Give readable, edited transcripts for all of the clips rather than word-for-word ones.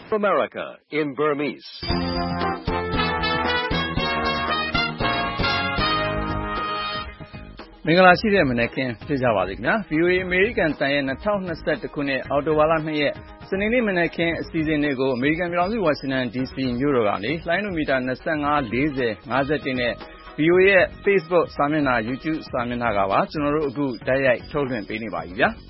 America in Burmese. ။မင်္ဂလာရှိတဲ့မနက်ခင်းဖြစ်ကြပါစေခင်ဗျာ။ VOA အမေရိကန်တန်ရဲ့2021ခုနှစ်အောက်တိုဘာလ2ရက်စနေနေ့မနက်ခင်းအစီအစဉ်တွေကိုအမေရိကန်ပြည်ထောင်စုဝါရှင်တန် DC မြို့တော်ကနေလိုင်းနိုမီတာ25 40 51နဲ့ VOA ရဲ့ Facebook စာမျက်နှာ YouTube စာမျက်နှာကပါကျွန်တော်တို့အခုတိုက်ရိုက်ထုတ်လွှင့်ပေးနေပါပြီဗျာ။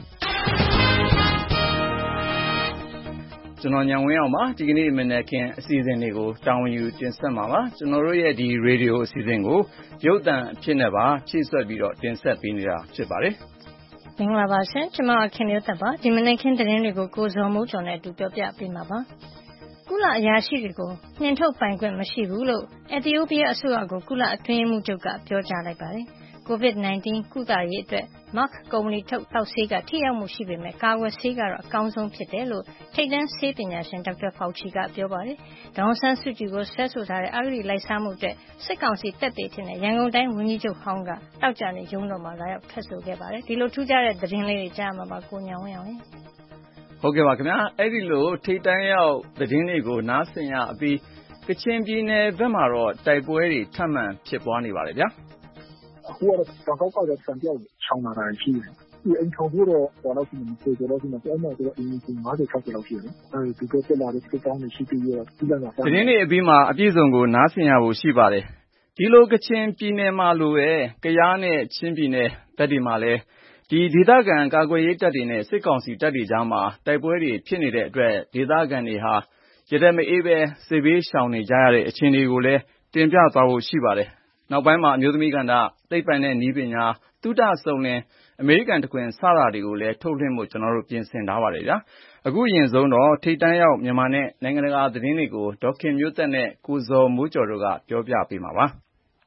ကျွန်တော်ညံဝင်းအောင်ပါဒီကနေ့မနက်ခင်းအစီအစဉ်တွေကိုတာဝန်ယူတင်ဆက်မှာပါကျွန်တော်တို့ရဲ့ဒီရေဒီယိုအစီအစဉ်ကိုရုပ်သံအဖြစ်နဲ့ပါချိတ်ဆက်ပြီးတော့တင်ဆက်ပေးနေတာဖြစ်ပါတယ်မင်္ဂလာပါရှင်ကျွန်မခင်မျိုးသက်ပါဒီမနက်ခင်းသတင်းတွေကိုကိုဇော်မိုးကျော်နဲ့အတူပြောပြပေးမှာပါကုလအရာရှိတွေကိုနှင်ထုတ်ပိုင်ခွင့်မရှိဘူးလို့အက်သီယိုးပီးယားအစိုးရကိုကုလအတွင်းရေးမှူးချုပ်ကပြောကြားလိုက်ပါတယ်COVID-19 ကုသရေးအတွက် Merck ကုမ္ပဏီထုတ်သောက်ဆေးကထိရောက်မှုရှိပေမဲ့ကာကွယ်ဆေးကတော့အကောင်းဆုံးဖြစ်တယ်လို့ထိပ်တန်းဆေးပညာရှင်ဒေါက်တာဖောက်ချီကပြောပါတယ်။ဒေါန်ဆန်းစုကြည်ကိုဆွဲဆိုထားတဲ့အဂတိလိုက်စားမှုအတွက်စစ်ကောင်စီတပ်တွေဖြစ်နေရန်ကုန်တိုင်းဝန်ကြီးချုပ်ဟောင်းကတောက်ကြနေရုံးတော်မှာလာရောက်ထွက်ဆိုခဲ့ပါတယ်။ဒီလိုထူးခြားတဲ့သတင်းလေးတွေကြားမှာပါကိုညောင်ဝင်းအောင်လေ။ဟုတ်ကဲ့ပါခင်ဗျာအဲ့ဒီလိုထိပ်တန်းရောက်သတင်းတွေကိုနားဆင်ရအပြီးကချင်ပြည်နယ်ဘက်မှာတော့တိုက်ပွဲတွေထပ်မံဖြစ်ပွားနေပါတယ်ဗျာ။အခုကတော့တောင်ကောက်ကစံပြောက်ချောင်းလာတာရှိတယ်။ဒီအိမ်ထောင်ဖို့တော့ဘာလို့ဒီလိုဆိုတော့ဒီမှာအဲ့မှာတော့အင်းကြီး50 60လောက်ရှိတယ်။အဲဒီကတက်လာတဲ့စစ်တောင်းတွေရှိပြီးတော့ဒီလောက်တာသတင်းတွေအပြီးမှာအပြည့်စုံကိုနားဆင်ရဖို့ရှိပါတယ်။ဒီလိုကချင်ပြည်နယ်မှာလိုပဲကယားနဲ့ချင်းပြည်နယ်ဘက်ဒီမှာလည်းဒီဒေသခံကာကွယ်ရေးတပ်တွေနဲ့စစ်ကောင်စီတပ်တွေကြားမှာတိုက်ပွဲတွေဖြစ်နေတဲ့အတွက်ဒေသခံတွေဟာရတဲ့မအေးပဲစစ်ဘေးရှောင်နေကြရတဲ့အခြေအနေကိုလည်းတင်ပြသွားဖို့ရှိပါတယ်။နောက်ပိုင်းမှာအမျိုးသမီးကဏ္ဍသိပ္ပံနဲ့နည်းပညာသုတစုံလင်အမေရိကန်တခွင်စတာတွေကိုလည်းထုတ်လွှင့်ဖို့ကျွန်တော်တို့ပြင်ဆင်ထားပါတယ်ဗျာအခုအရင်ဆုံးတော့ထိပ်တန်းရောက်မြန်မာနဲ့နိုင်ငံတကာသတင်းတွေကိုဒေါက်ခင်မျိုးသက်နဲ့ကိုဇော်မိုးကျော်တို့ကပြောပြပေးမှာပါ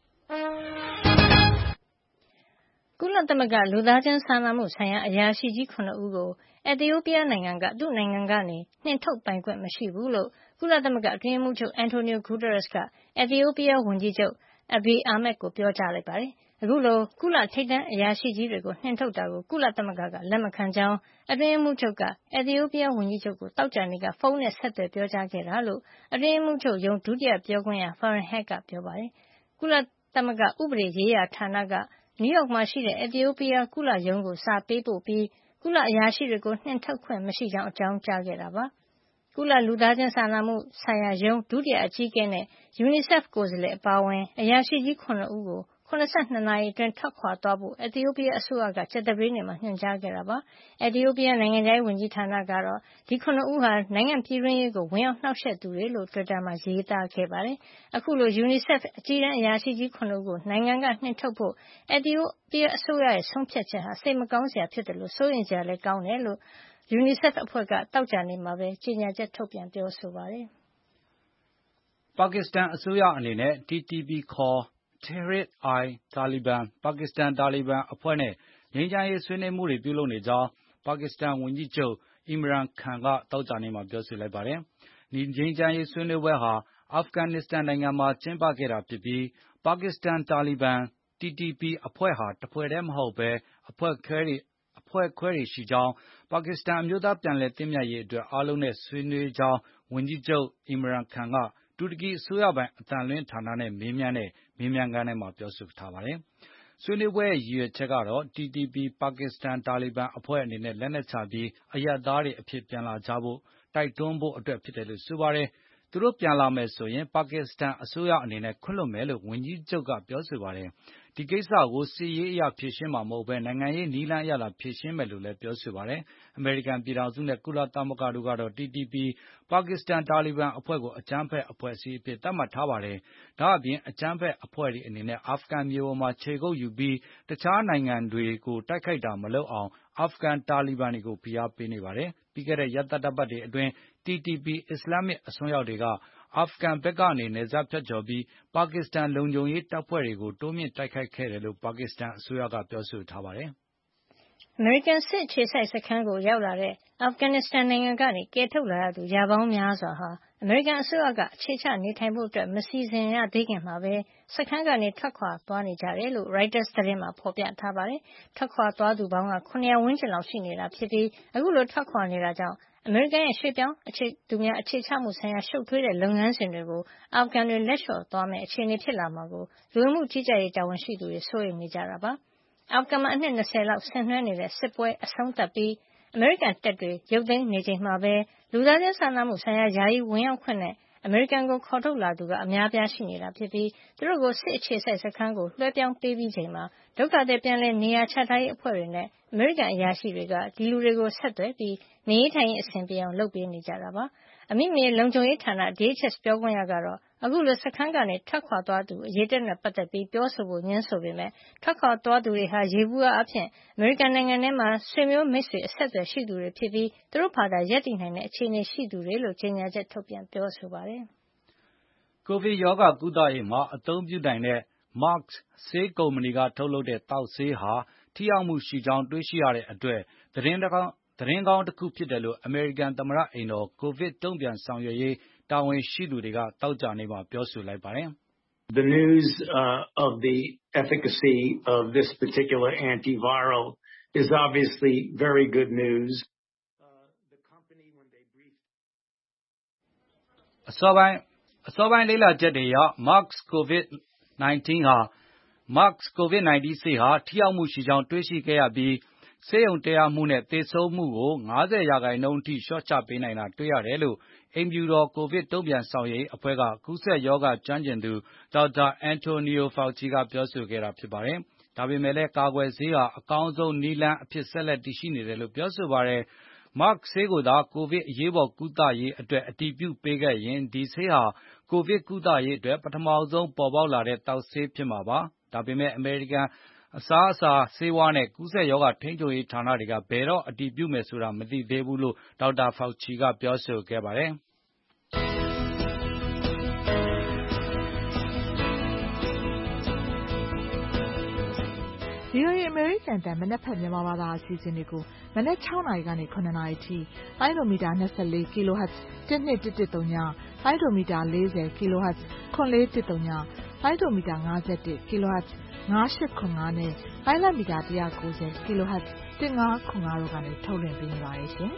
ကုလသမဂ္ဂလူသားချင်းစာနာမှုဆိုင်ရာအရာရှိကြီး9ဦးကိုအက်သီယိုးပီးယားနိုင်ငံကသူ့နိုင်ငံကနေနှင်ထုတ်ပိုင်ခွင့်မရှိဘူးလို့ကုလသမဂ္ဂအတွင်းရေးမှူးချုပ်အန်တိုနီယိုဂူတာရက်စ်ကအက်သီယိုးပီးယားဝန်ကြီးချုပ်အဘေးအာမက်ကိုပြောကြားလိုက်ပါတယ်အခုလိုကုလထိပ်တန်းအရာရှိကြီးတွေကိုနှင်ထုတ်တာကိုကုလသမဂ္ဂကလက်မခံကြောင်းအတွင်းရေးမှူးချုပ်ကအက်သီယိုးပီးယားဝန်ကြီးချုပ်ကိုတောက်ကြနေ့ကဖုန်းနဲ့ဆက်သွယ်ပြောကြားခဲ့တာလို့အတွင်းရေးမှူးချုပ်ရုံးဒုတိယပြောခွင့်ရ Farhan Haq ကပြောပါတယ်ကုလသမဂ္ဂဥပဒေရေးရာဌာနကနယူးယောက်မှာရှိတဲ့အက်သီယိုးပီးယားကုလရုံးကိုစာပေးပို့ပြီးကုလအရာရှိတွေကိုနှင်ထုတ်ခွင့်မရှိကြောင်းအကြောင်းကြားခဲ့တာပါကုလလူသားချင်းစာနာမှုဆိုင်ရာရုံးဒုတိယအကြီးအကဲနဲ့ UNICEF ကိုယ်စားလှယ်အပါအဝင်အရာရှိကြီး9ဦးကို82နာရီအတွင်းထွက်ခွာသွားဖို့အက်သီယိုးပီးယားအစိုးရကကြာသပတေးနေ့မှာညွှန်ကြားခဲ့တာပါ။အက်သီယိုးပီးယားနိုင်ငံခြားရေးဝန်ကြီးဌာနကတော့ဒီ9ဦးဟာနိုင်ငံပြည်တွင်းရေးကိုဝင်ရောက်နှောက်ယှက်သူတွေလို့ Twitter မှာရေးသားခဲ့ပါတယ်။အခုလို UNICEF အကြီးတန်းအရာရှိကြီး9ဦးကိုနိုင်ငံကနှင်ထုတ်ဖို့အက်သီယိုးပီးယားအစိုးရရဲ့ဆုံးဖြတ်ချက်ဟာစိတ်မကောင်းစရာဖြစ်တယ်လို့စိုးရိမ်စရာလည်းကောင်းတယ်လို့ UNICEF အဖွဲ့ကတောက်ကြနေ့မှာပဲကြေညာချက်ထုတ်ပြန်ပြောဆိုပါတယ်။ပါကစ္စတန်အစိုးရအနေနဲ့ TTP ခေါ်Tehreek-i-Taliban ပါကစ္စတန်တာလီဘန်အဖွဲ့နဲ့ငြိမ်းချမ်းရေးဆွေးနွေးမှုတွေပြုလုပ်နေကြောင်းပါကစ္စတန်ဝန်ကြီးချုပ်အီမရန်ခန်ကသောကြာနေ့မှာပြောဆိုလိုက်ပါတယ်။ဒီငြိမ်းချမ်းရေးဆွေးနွေးပွဲဟာအာဖဂန်နစ္စတန်နိုင်ငံမှာကျင်းပခဲ့တာဖြစ်ပြီးပါကစ္စတန်တာလီဘန် TTP အဖွဲ့ဟာတဖွဲ့တည်းမဟုတ်ဘဲအဖွဲ့ခွဲတွေရှိကြောင်းပါကစ္စတန်အမျိုးသားပြန်လည်သင့်မြတ်ရေးအတွက်အားလုံးနဲ့ဆွေးနွေးကြောင်းဝန်ကြီးချုပ်အီမရန်ခန်ကတူရကီအစိုးရပိုင်အသံလွှင့်ဌာနနဲ့မေးမြန်းခန်းထဲမှာပြောဆိုထားပါတယ်။ဆွေးနွေးပွဲရဲ့ရည်ရွယ်ချက်ကတော့ TTP ပါကစ္စတန်တာလီဘန်အဖွဲ့အနေနဲ့လက်နက်ချပြီးအရပ်သားတွေအဖြစ်ပြန်လာကြဖို့တိုက်တွန်းဖို့အတွက်ဖြစ်တယ်လို့ဆိုပါတယ်။သူတို့ပြန်လာမယ်ဆိုရင်ပါကစ္စတန်အစိုးရအနေနဲ့ခွင့်လွှတ်မယ်လို့ဝန်ကြီးချုပ်ကပြောဆိုပါတယ်။ဒီကိစ္စကိုစစ်ရေးအရဖြေရှင်းမှာမဟုတ်ဘဲနိုင်ငံရေးနည်းလမ်းအရသာဖြေရှင်းမယ်လို့လည်းပြောဆိုပါတယ်။အမေရိကန်ပြည်ထောင်စုနဲ့ကုလသမဂ္ဂတို့ကတော့ TTP ပါကစ္စတန်တာလီဘန်အဖွဲ့ကိုအကြမ်းဖက်အဖွဲ့အစည်းအဖြစ်သတ်မှတ်ထားပါတယ်။ဒါ့အပြင်အကြမ်းဖက်အဖွဲ့တွေအနေနဲ့အာဖဂန်မြေပေါ်မှာခြေကုပ်ယူပြီးတခြားနိုင်ငံတွေကိုတိုက်ခိုက်တာမလုပ်အောင်အာဖဂန်တာလီဘန်တွေကိုဖိအားပေးနေပါတယ်။ပြီးခဲ့တဲ့ရက်သတ္တပတ်တွေအတွင်း TTP အစ္စလာမစ်အစွန်းရောက်တွေကအာဖဂန်ဘက်ကနေနယ်စပ်ဖြတ်ကျော်ပြီးပါကစ္စတန်လုံခြုံရေးတပ်ဖွဲ့တွေကိုတိုးမြှင့်တိုက်ခိုက်ခဲ့တယ်လို့ပါကစ္စတန်အစိုးရကပြောဆိုထားပါတယ်။အမေရိကန်စစ်အခြေစိုက်စခန်းကိုရောက်လာတဲ့အာဖဂန်နစ္စတန်နိုင်ငံကနေကယ်ထုတ်လာရသူရာပေါင်းများစွာဟာအမေရိကန်အစိုးရကအခြေချနေထိုင်ဖို့မစီစဉ်ရသေးခင်မှာပဲစခန်းကနေထွက်ခွာသွားနေကြတယ်လို့ Reuters သတင်းမှာဖော်ပြထားပါတယ်။ထွက်ခွာသွားသူပေါင်းက900ဝန်းကျင်လောက်ရှိနေတာဖြစ်ပြီးအခုလိုထွက်ခွာနေတာကြောင့်အမေရိကန်ရဲ့ရွှေ့ပြောင်းသူများအခြေချမှုဆိုင်ရာရှုပ်ထွေးတဲ့လုပ်ငန်းစဉ်တွေကိုအာဖဂန်တွေလက်လျှော့သွားမယ့်အခြေအနေဖြစ်လာမှာကိုလူဝင်မှုကြီးကြပ်ရေးတာဝန်ရှိသူတွေစိုးရိမ်နေကြတာပါ။အာဖဂန်မှာအနှစ်20လောက်ဆင်နွှဲနေတဲ့စစ်ပွဲအဆုံးသတ်ပြီးအမေရိကန်တပ်တွေရုပ်သိမ်းနေချိန်မှာပဲလူသားချင်းစာနာမှုဆိုင်ရာယာယီဝင်ရောက်ခွင့်နဲ့အမေရိကန်ကိုခေါ်ထုတ်လာသူကအများပြားရှိနေတာဖြစ်ပြီးသူတို့ကိုစစ်အခြေစိုက်စခန်းကိုလွှဲပြောင်းပေးပြီးချိန်မှာဒုက္ခသည်ပြန်လည်နေရာချထားရေးအဖွဲ့တွေနဲ့အမေရိကန်အရာရှိတွေကဒီလူတွေကိုဆက်သွယ်ပြီးနေရေးထိုင်ရေးအဆင်ပြေအောင်လုပ်ပေးနေကြတာပါ။အမိမြေလုံခြုံရေးဌာန DHS ပြောခွင့်ရကတော့အခုလိုစခန်းကနေထွက်ခွာသွားသူအရေးတက်နဲ့ပတ်သက်ပြီးပြောဆိုဖို့ညှင်းဆိုပေမဲ့ထွက်ခွာသွားသူတွေဟာရေဘူးအားဖြင့်အမေရိကန်နိုင်ငံထဲမှာဆွေမျိုးမိတ်ဆွေအဆက်အသွယ်ရှိသူတွေဖြစ်ပြီးသူတို့ဘာသာရပ်တည်နိုင်တဲ့အခြေအနေရှိသူတွေလို့ကြေညာချက်ထုတ်ပြန်ပြောဆိုပါတယ်။ကိုဗစ်ရောဂါကုသရေးမှာအသုံးပြုနိုင်တဲ့ Merck ဆေးကုမ္ပဏီကထုတ်လုပ်တဲ့သောက်ဆေးဟာထိရောက်မှုရှိကြောင်းတွေ့ရှိရတဲ့အတွက်သတင်းကောင်းတစ်ခုဖြစ်တယ်လို့အမေရိကန်သမ္မတအိမ်တော်ကိုဗစ်တုံ့ပြန်ဆောင်ရွက်ရေးတာဝန်ရှိသူတွေကသောကြာနေ့မှာပြောဆိုလိုက်ပါတယ်။ The news of the efficacy of this particular antiviral is obviously very good news. The company when they briefed အစောပိုင်းလေ့လာချက်တွေအရ Merck COVID-19 ဆေးဟာထိရောက်မှုရှိကြောင်းတွေ့ရှိခဲ့ရပြီးဆေးရုံတက်ရမှုနဲ့သေဆုံးမှုကို50%အထိလျှော့ချပေးနိုင်တာတွေ့ရတယ်လို့အိမ်ဖြူတော်ကိုဗစ်တုံ့ပြန်ဆောင်ရွက်ရေးအဖွဲ့ကကူးစက်ရောဂါကျွမ်းကျင်သူဒေါက်တာအန်တိုနီယိုဖောက်ချီကပြောဆိုခဲ့တာဖြစ်ပါတယ်။ဒါပေမဲ့လည်းကာကွယ်ဆေးဟာအကောင်းဆုံးနည်းလမ်းအဖြစ်ဆက်လက်တည်ရှိနေတယ်လို့ပြောဆိုပါတယ်။ Merck ဆေးကိုသာကိုဗစ်အရေးပေါ်ကုသရေးအတွက်အတည်ပြုပေးခဲ့ရင်ဒီဆေးဟာကိုဗစ်ကုသရေးအတွက်ပထမဆုံးပေါ်ပေါက်လာတဲ့သောက်ဆေးဖြစ်မှာပါ။ဒါပေမဲ့အမေရိကန်အစားအစာဆေးဝါးနဲ့ကူးစက်ရောဂါထိန်းချုပ်ရေးဌာနတွေကဘယ်တော့အတည်ပြုမယ်ဆိုတာမသိသေးဘူးလို့ဒေါက်တာဖောက်ချီကပြောဆိုခဲ့ပါတယ်။ VOA အမေရိကန်တန်မနက်ဖက်မြန်မာဘာသာအစီအစဉ်တွေကိုမနက်6နာရီကနေ9နာရီထိလိုင်းဒိုမီတာ24 kHz 12110လိုင်းဒိုမီတာ40 kHz 9410လိုင်းဒိုမီတာ51 kHz 9805နဲ့လိုင်းလမီတာ190 kHz 1505တို့ကနေထုတ်လွှင့်ပေးနေပါတယ်ရှင်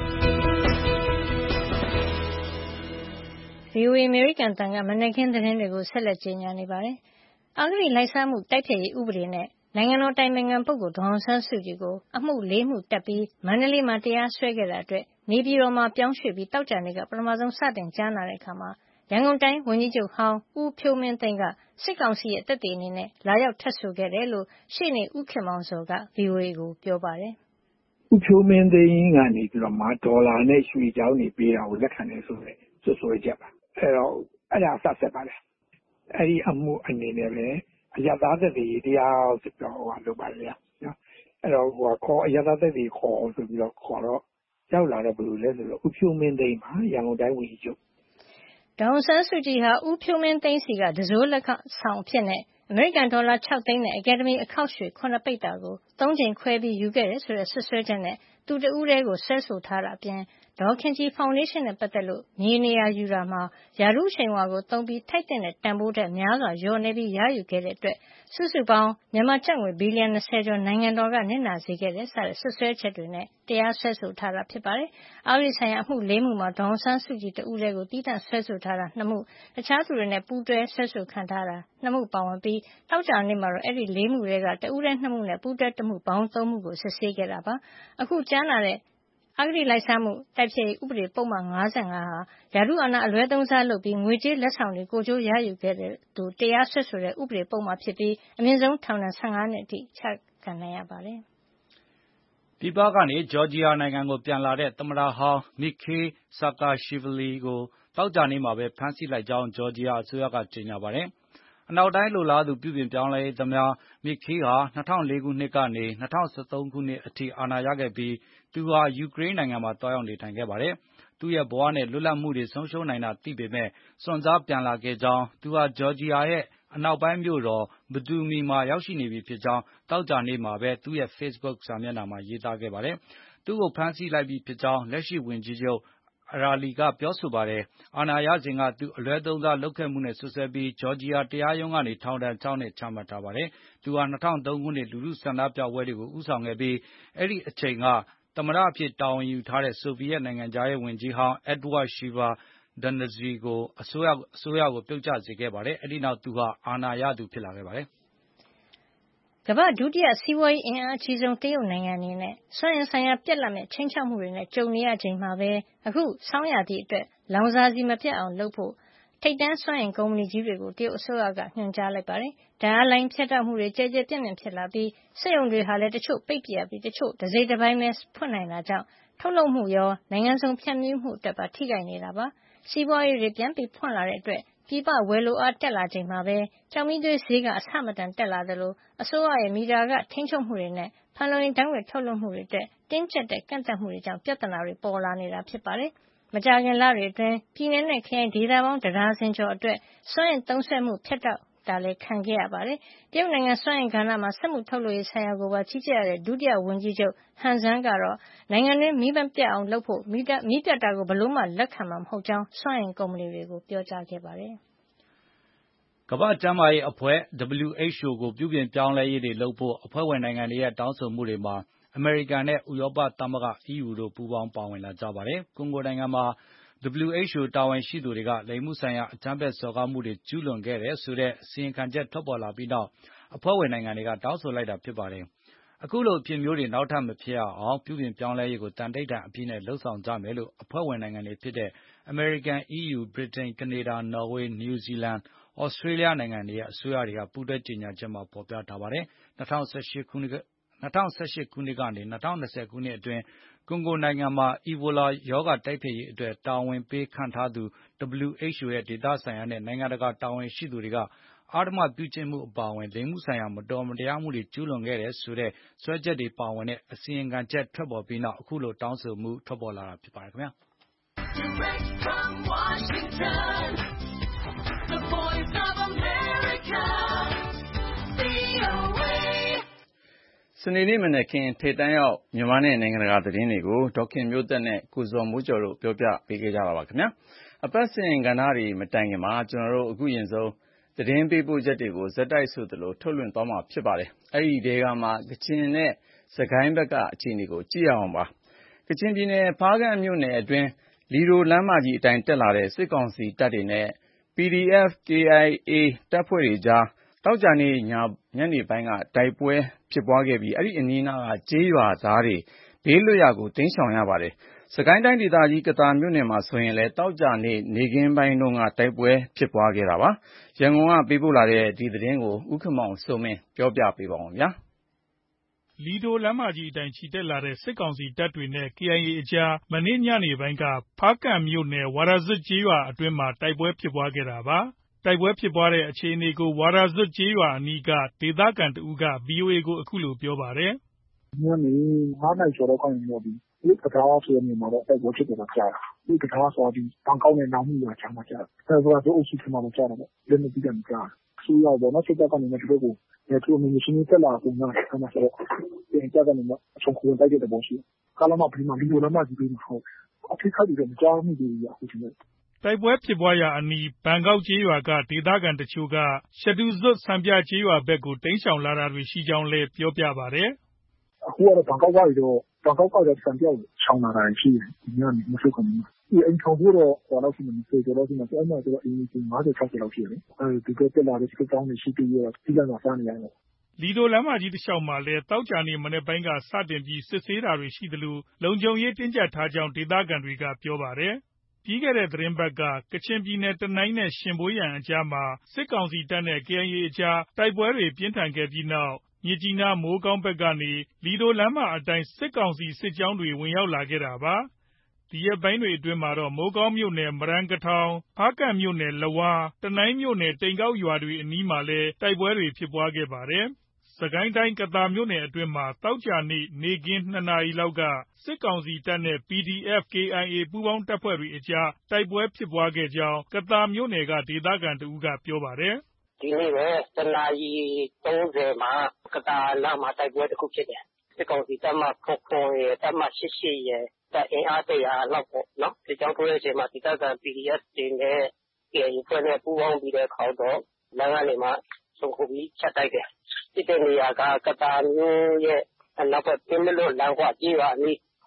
။ VOA အမေရိကန်တန်ကမနက်ခင်းသတင်းတွေကိုဆက်လက်ကြေညာနေပါတယ်။အဂတိလိုက်စားမှုတိုက်ဖျက်ရေးဥပဒေနဲ့နိုင်ငံတော်တိုင်ပင်ခံပုဂ္ဂိုလ်ဒေါ်အောင်ဆန်းစုကြည်ကိုအမှု4မှုတက်ပြီးမန္တလေးမှာတရားစွဲခဲ့တာအတွက်နေပြည်တော်မှာပြောင်းရွှေ့ပြီးတောက်ကြနေ့ကပထမဆုံးစတင်ကြားနာတဲ့အခါမှာရန်ကုန်တိုင်းဝန်ကြီးချုပ်ဟောင်းဦးဖြိုးမင်းသိန်းကစစ်ကောင်စီရဲ့တက်တည်အနေနဲ့လာရောက်ထပ်ဆိုခဲ့တယ်လို့ရှေ့နေဦးခင်မောင်ဇော်က VOA ကိုပြောပါတယ်။ဦးဖြိုးမင်းသိန်းကနေပြီးတော့မှဒေါ်လာနဲ့ရွှေချောင်းနေပေးတာကိုလက်ခံတယ်ဆိုတဲ့စွဲချက်ပါ။အဲ့တော့အဲ့ဒါဆက်ဆက်ပါတယ်။အဲ့ဒီအမှုအနေနဲ့ပဲအရသာသက်သေတရားဆိုတော့လုပ်ပါလေနော်အဲ့တော့ခေါ်အရသာသက်သေခေါ်ဆိုပြီးတော့ခေါ်တော့ရောက်လာတော့ဘယ်လိုလဲဆိုတော့ဦးဖြိုးမင်းသိန်းပါရန်ကုန်တိုင်းဝန်ကြီးချုပ်ဒေါအောင်ဆန်းစုကြည်ဟာဦးဖြိုးမင်းသိန်းစီကတစိုးလက်ဆောင်ဖြစ်နေအမေရိကန်ဒေါ်လာ6သိန်းနဲ့အကယ်ဒမီအခောက်ရွှေ9ပိတ္တာကို3ချိန်ခွဲပြီးယူခဲ့တယ်ဆိုတဲ့ဆွဆွဲချက်နဲ့သူတဦးတည်းကိုဆွဲဆိုထားတာအပြင်ဒေါ်ခင်ကြည်ဖောင်ဒေးရှင်းနဲ့ပတ်သက်လို့မြေနေရာယူတာမှာယာရုအချိန်ဝါကိုသုံးပြီးထိုက်တဲ့တန်ဖိုးထက်များစွာလျော်နေပြီးရယူခဲ့တဲ့အတွက်စုစုပေါင်းမြန်မာကျပ်ငွေဘီလီယံ20ကျော်နိုင်ငံတော်ကနစ်နာစေခဲ့တဲ့စတဲ့ဆွဆွဲချက်တွေနဲ့တရားစွဲဆိုထားတာဖြစ်ပါတယ်။အာရိဆိုင်ရာအမှု4မှုမှာဒေါအောင်ဆန်းစုကြည်တဦးတည်းကိုတီးသန့်ဆွဲဆိုထားတာ2မှုတခြားသူတွေနဲ့ပူးတွဲဆွဲဆိုခံထားတာ2မှုပါဝင်ပြီးတောက်ကြနေ့မှာတော့အဲ့ဒီ4မှုတွေကတဦးတည်း2မှုနဲ့ပူးတွဲ1မှုပေါင်း3မှုကိုစစ်ဆေးခဲ့တာပါ။အခုကြားနာတဲ့အဂတိလိုက်စားမှုတိုက်ဖျက်ရေးဥပဒေပုဒ်မ55ဟာယာရုအာဏာအလွဲသုံးစားလုပ်ပြီးငွေကြေးလက်ဆောင်တွေကိုကျိုးရယူခဲ့တဲ့သူတရားစွဲဆိုတဲ့ဥပဒေပုဒ်မဖြစ်ပြီးအမြင့်ဆုံးထောင်ဒဏ်15နှစ်အထိချခံနိုင်ရပါတယ်။ပြည်ပကနေဂျော်ဂျီယာနိုင်ငံကိုပြန်လာတဲ့သမ္မတဟောင်းမီခေးဆာကာရှိဗလီကိုတောက်ကြနေ့မှာပဲဖမ်းဆီးလိုက်ကြောင်းဂျော်ဂျီယာအစိုးရကကြေညာပါတယ်။အနောက်တိုင်းလိုလားသူပြုပြင်ပြောင်းလဲရေးသမားမီခေးဟာ2004ခုနှစ်ကနေ2013ခုနှစ်အထိအာဏာရခဲ့ပြီးသူဟာယူကရိန်းနိုင်ငံမှာတွားရောက်နေထိုင်ခဲ့ပါတယ်။သူ့ရဲ့ဘဝနဲ့လွတ်လပ်မှုတွေဆုံးရှုံးနိုင်တာသိပေမဲ့စွန့်စားပြန်လာခဲ့ကြောင်းသူဟာဂျော်ဂျီယာရဲ့အနောက်ပိုင်းမြို့တော်ဘဒူမီမှာရောက်ရှိနေပြီဖြစ်ကြောင်းတောက်ကြနေ့မှာပဲသူ့ရဲ့ Facebook စာမျက်နှာမှာရေးသားခဲ့ပါတယ်။သူ့ကိုဖမ်းဆီးလိုက်ပြီဖြစ်ကြောင်းလက်ရှိဝန်ကြီးချုပ်အရာလီကပြောဆိုပါတယ်။အာဏာရစဉ်ကသူအလွဲသုံးစားလုပ်ခဲ့မှုနဲ့စွပ်စွဲပြီးဂျော်ဂျီယာတရားရုံးကနေထောင်ဒဏ်6နှစ်ချမှတ်ထားပါတယ်။သူဟာ2003ခုနှစ်လူထုဆန္ဒပြပွဲတွေကိုဦးဆောင်ခဲ့ပြီးအဲ့ဒီအချိန်ကသမ္မတအဖြစ်တာဝန်ယူထားတဲ့ဆိုဗီယက်နိုင်ငံခြားရေးဝန်ကြီးဟောင်း Eduard Shevardnadze ကိုအစိုးရကိုပြုတ်ကျစေခဲ့ပါတယ်။ အဲဒီနောက်သူဟာအာဏာရသူဖြစ်လာခဲ့ပါတယ်။ကမ္ဘာ့ဒုတိယစီးပွားရေးအင်အားအကြီးဆုံးတရုတ်နိုင်ငံအနေနဲ့စွမ်းအင်ဆိုင်ရာပြတ်လတ်မဲ့ခြိမ်းခြောက်မှုတွေနဲ့ကြုံနေရချိန်မှာပဲအခုဆောင်းရာသီအတွက်လောင်စာဆီမပြတ်အောင်လုပ်ဖို့ထိပ်တန်းစွမ်းအင်ကုမ္ပဏီကြီးတွေကိုတရုတ်အစိုးရကညွှန်ကြားလိုက်ပါတယ်။ဓာတ်အားလိုင်းဖြတ်တောက်မှုတွေကျယ်ကျယ်ပြန့်ပြန့်ဖြစ်လာပြီးစက်ရုံတွေဟာလည်းတချို့ပိတ်ပစ်ရပြီးတချို့တစိတ်တပိုင်းပဲဖွင့်နိုင်တာကြောင့်ထုတ်လုပ်မှုရောနိုင်ငံစုံဖြန့်ဖြူးမှုအတွက်ပါထိခိုက်နေတာပါ။စီးပွားရေးတွေပြန်ဖွင့်လာတဲ့အတွက်ပြည်ပဝယ်လိုအားတက်လာချိန်မှာပဲကျောက်မီးသွေးဈေးကအဆမတန်တက်လာသလိုအစိုးရရဲ့မီတာခထိန်းချုပ်မှုတွေနဲ့ဖန်လုံအိမ်ဓာတ်ငွေ့ထုတ်လွှတ်မှုတွေအတွက်တင်းကျပ်တဲ့ကန့်သတ်မှုတွေကြောင့်ပြဿနာတွေပေါ်လာနေတာဖြစ်ပါတယ်။မကြာခင်လတွေအတွင်းပြည်နယ်နဲ့ခရိုင်ဒေသပေါင်း1ဒါဇင်ကျော်အတွက်စွမ်းအင်သုံးစွဲမှုဖြတ်တောက်တာလည်းခံခဲ့ရပါတယ်။တရုတ်နိုင်ငံစွမ်းအင်ကဏ္ဍမှာစက်မှုထုတ်လုပ်ရေးဆိုင်ရာကိုပါကြီးကြပ်ရတဲ့ဒုတိယဝန်ကြီးချုပ်ဟန်ဇန်းကတော့နိုင်ငံတွင်းမီးမပြတ်အောင်လုပ်ဖို့မီးပြတ်တာကိုဘယ်လိုမှလက်ခံမှာမဟုတ်ကြောင်းစွမ်းအင်ကုမ္ပဏီတွေကိုပြောကြားခဲ့ပါတယ်။ကမ္ဘာ့ကျန်းမာရေးအဖွဲ့ WHO ကိုပြုပြင်ပြောင်းလဲရေးတွေလုပ်ဖို့အဖွဲ့ဝင်နိုင်ငံတွေရဲ့တောင်းဆိုမှုတွေမှာအမေရိကန်နဲ့ဥရောပသမဂ္ဂ EU တို့ပူးပေါင်းပါဝင်လာကြပါတယ်။ကွန်ဂိုနိုင်ငံမှာ WHO တာဝန်ရှိသူတွေကလိင်မှုဆိုင်ရာအကြမ်းဖက်စော်ကားမှုတွေကျူးလွန်ခဲ့တယ်ဆိုတဲ့အစီရင်ခံချက်ထွက်ပေါ်လာပြီးနောက်အဖွဲ့ဝင်နိုင်ငံတွေကတောင်းဆိုလိုက်တာဖြစ်ပါတယ်။အခုလိုအဖြစ်မျိုးတွေနောက်ထပ်မဖြစ်ရအောင်ပြုပြင်ပြောင်းလဲရေးကိုတန်တိတ်တန်အပြည့်နဲ့လုပ်ဆောင်ကြမယ်လို့အဖွဲ့ဝင်နိုင်ငံတွေဖြစ်တဲ့အမေရိကန် EU ဗြိတိန်ကနေဒါနော်ဝေးနယူးဇီလန်ဩစတြေးလျနိုင်ငံတွေရဲ့အစိုးရတွေကပူးတွဲကြေညာချက်မှာဖေါ်ပြထားပါတယ်။၂၀၁၈ ခုနှစ်ကနေ2020 ခုနှစ်အတွင်းကွန်ဂိုနိုင်ငံမှာအီဘိုလာရောဂါတိုက်ဖျက်ရေးအတွက်တာဝန်ပေးခန့်ထားသူ WHO ရဲ့ဒေသဆိုင်ရာနဲ့နိုင်ငံတကာတာဝန်ရှိသူတွေကအဓမ္မပြုကျင့်မှုအပါအဝင်လိင်မှုဆိုင်ရာမတော်မတရားမှုတွေကျူးလွန်ခဲ့တယ်ဆိုတဲ့စွဲချက်တွေပါဝင်တဲ့အစီရင်ခံချက်ထွက်ပေါ်ပြီးနောက်အခုလိုတောင်းဆိုမှုထွက်ပေါ်လာတာဖြစ်ပါတယ်ခင်ဗျာ။ Direct from Washington, the voice of America, VOA. စနေနေ့မနက်ခင်းထိပ်တန်းရောက်မြန်မာနဲ့နိုင်ငံတကာသတင်းတွေကိုဒေါက်ခင်မျိုးသက်နဲ့ကိုဇော်မိုးကျော်တို့ပြောပြပေးကြပါမယ်။အပတ်စဉ်ကဏ္ဍတွေမတိုင်ခင်မှာကျွန်တော်တို့အခုရင်ဆုံးသတင်းပေးပို့ချက်တွေကိုဆက်တိုက်ဆိုသလိုထုတ်လွှင့်သွားမှာဖြစ်ပါတယ်။အဲဒီထဲကမှကချင်နဲ့စကိုင်းဘက်ကအခြေအနေကိုကြည့်ရအောင်ပါ။ကချင်ပြည်နယ်ဖားကန့်မြို့နယ်အတွင်းလီဒိုလမ်းမကြီးအတိုင်းတက်လာတဲ့စစ်ကောင်စီတပ်တွေနဲ့ PDF KIA တပ်ဖွဲ့တွေကြားသောကြာနေ့ညနေပိုင်းကတိုက်ပွဲဖြစ်ပွားခဲ့ပြီးအဲဒီအနီးနားကကျေးရွာသားတွေဘေးလွတ်ရာကိုတိမ်းရှောင်ရပါတယ်။စကိုင်းတိုင်းဒေသကြီးကသာမြို့နယ်မှာဆိုရင်လည်းသောကြာနေ့နေ့ခင်းပိုင်းတုန်းကတိုက်ပွဲဖြစ်ပွားခဲ့တာပါ။ရန်ကုန်ကပေးပို့တဲ့ဒီသတင်းကိုဦးခင်မောင်စိုးမင်းပြောပြပေးပါမယ်။လီဒိုလမ်းမကြီးအတိုင်းချီတက်လာတဲ့စစ်ကောင်စီတပ်တွေနဲ့ KIA အကြားမနေ့ညနေပိုင်းကဖားကန့်မြို့နယ်ဝါရာဇွပ်ကျေးရွာအတွင်းမှာတိုက်ပွဲဖြစ်ပွားခဲ့တာပါ။တိုက်ပွဲဖြစ်ပွားတဲ့အခြေအနေကိုဝါရာဇွပ်ကျေးရွာအနီးကဒေသခံတဦးက VOA ကိုအခုလိုပြောပါတယ်။ “ညနေ ၅ နာရီကျော်လောက်ကနေတော့လိပ်ကထားဆိုတဲ့နေရာမှာတော့တိုက်ပွဲဖြစ်တယ်လို့ကြားတယ်။လိပ်ကထားဆိုတာဘန်ကောက်နဲ့နောင်မီးရွာကြားမှာကျတယ်။ဝါရာဇွပ်အုပ်စုထဲမှာတော့ကျတယ်ပေါ့။လက်နက်ကြီးသံတွေကြားတယ်။အစိုးရပေါ့နော်စစ်တပ်ကနေသူတို့ကိုသူတို့နယ်မြေရှင်းလင်းတက်လာပုံရတယ်။အဲ့မှာဆိုတော့ပြန်ကြကနေမှအချုံခိုတိုက်တဲ့သဘောရှိတယ်။ကားလမ်းမဘေးမှာလီဒိုလမ်းမကြီးဘေးမှာဟုတ်။အထိခိုက်တွေတော့မကြားမိသေးဘူးအခုချိန်ထိ။ ” တိုက်ပွဲဖြစ်ပွားရာအနီးဘန်ကောက်ကျေးရွာကဒေသခံတချို့ကရှဒူဇွပ်စံပြကျေးရွာဘက်ကိုတိမ်းရှောင်လာတာတွေရှိကြောင်းလည်းပြောပြပါတယ်။“အခုကတော့ဘန်ကောက်ကစံပြကိုရှောင်လာတာတွေရှိတယ်။ဒီညနေမဆုတ်ခင်လေးမှာ။အိမ်ထောင်စုတော့20ကျော်လောက်ရှိမယ်။အဲ့မှာဆိုတော့အိမ်ခြေ50-60လောက်ရှိတယ်လေ။ဒီဘက်တက်လာတဲ့စစ်ကြောင်းတွေရှိသေးတယ်။ကျီးလန့်စာစားနေရတယ်။ ” လီဒိုလမ်းမကြီးတလျှောက်မှာလည်းသောကြာနေ့မနက်ပိုင်းကစတင်ပြီးစစ်ဆေးတာတွေရှိသလိုလုံခြုံရေးတင်းကျပ်ထားကြောင်းဒေသခံတွေကပြောပါတယ်။ပြီးခဲ့တဲ့သီတင်းပတ်ကကချင်ပြည်နယ်တနိုင်းနဲ့ရှင်ဗွေယန်အကြားမှာစစ်ကောင်စီတပ်နဲ့ KIA အကြားတိုက်ပွဲတွေပြင်းထန်ခဲ့ပြီးနောက်မြစ်ကြီးနားမိုးကောင်းဘက်ကနေလီဒိုလမ်းမအတိုင်းစစ်ကောင်စီစစ်ကြောင်းတွေဝင်ရောက်လာခဲ့တာပါ။ဒီရက်ပိုင်းတွေအတွင်းမှာတော့မိုးကောင်းမြို့နယ်မရန်ကထောင်ဖားကန့်မြို့နယ်လဝါးတနိုင်းမြို့နယ်တိန်ကောက်ရွာတွေအနီးမှာလည်းတိုက်ပွဲတွေဖြစ်ပွားခဲ့ပါတယ်။စကိုင်းတိုင်းကသာမြို့နယ်အတွင်းမှာသောကြာနေ့နေ့ခင်း 2 နာရီလောက်ကစစ်ကောင်စီတပ်နဲ့ PDF KIA ပူးပေါင်းတပ်ဖွဲ့တွေအကြားတိုက်ပွဲဖြစ်ပွားခဲ့ကြောင်းကသာမြို့နယ်ကဒေသခံတဦးကပြောပါတယ်။“ဒီနေ့ပဲ1 နာရီ 30မှာကသာနားမှာတိုက်ပွဲတခုဖြစ်တယ်။စစ်ကောင်စီတပ်မ၇ရယ်တပ်မ88ရယ်တပ်အင်အား100လောက်ပေါ့နော်။စစ်ကြောင်းထိုးတဲ့အချိန်မှာဒေသခံ PDF တွေနဲ့ KIA အဖွဲ့နဲ့ပူးပေါင်းပြီးတဲ့အခါတော့လမ်းကနေမှခြုံခိုပြီးဖြတ်တိုက်တယ်။ဖြစ်တဲ့နေရာကကသာမြို့ရဲ့အနောက်ဘက်ပင်းမလွတ်လမ်းခွကျေးရွာအနီး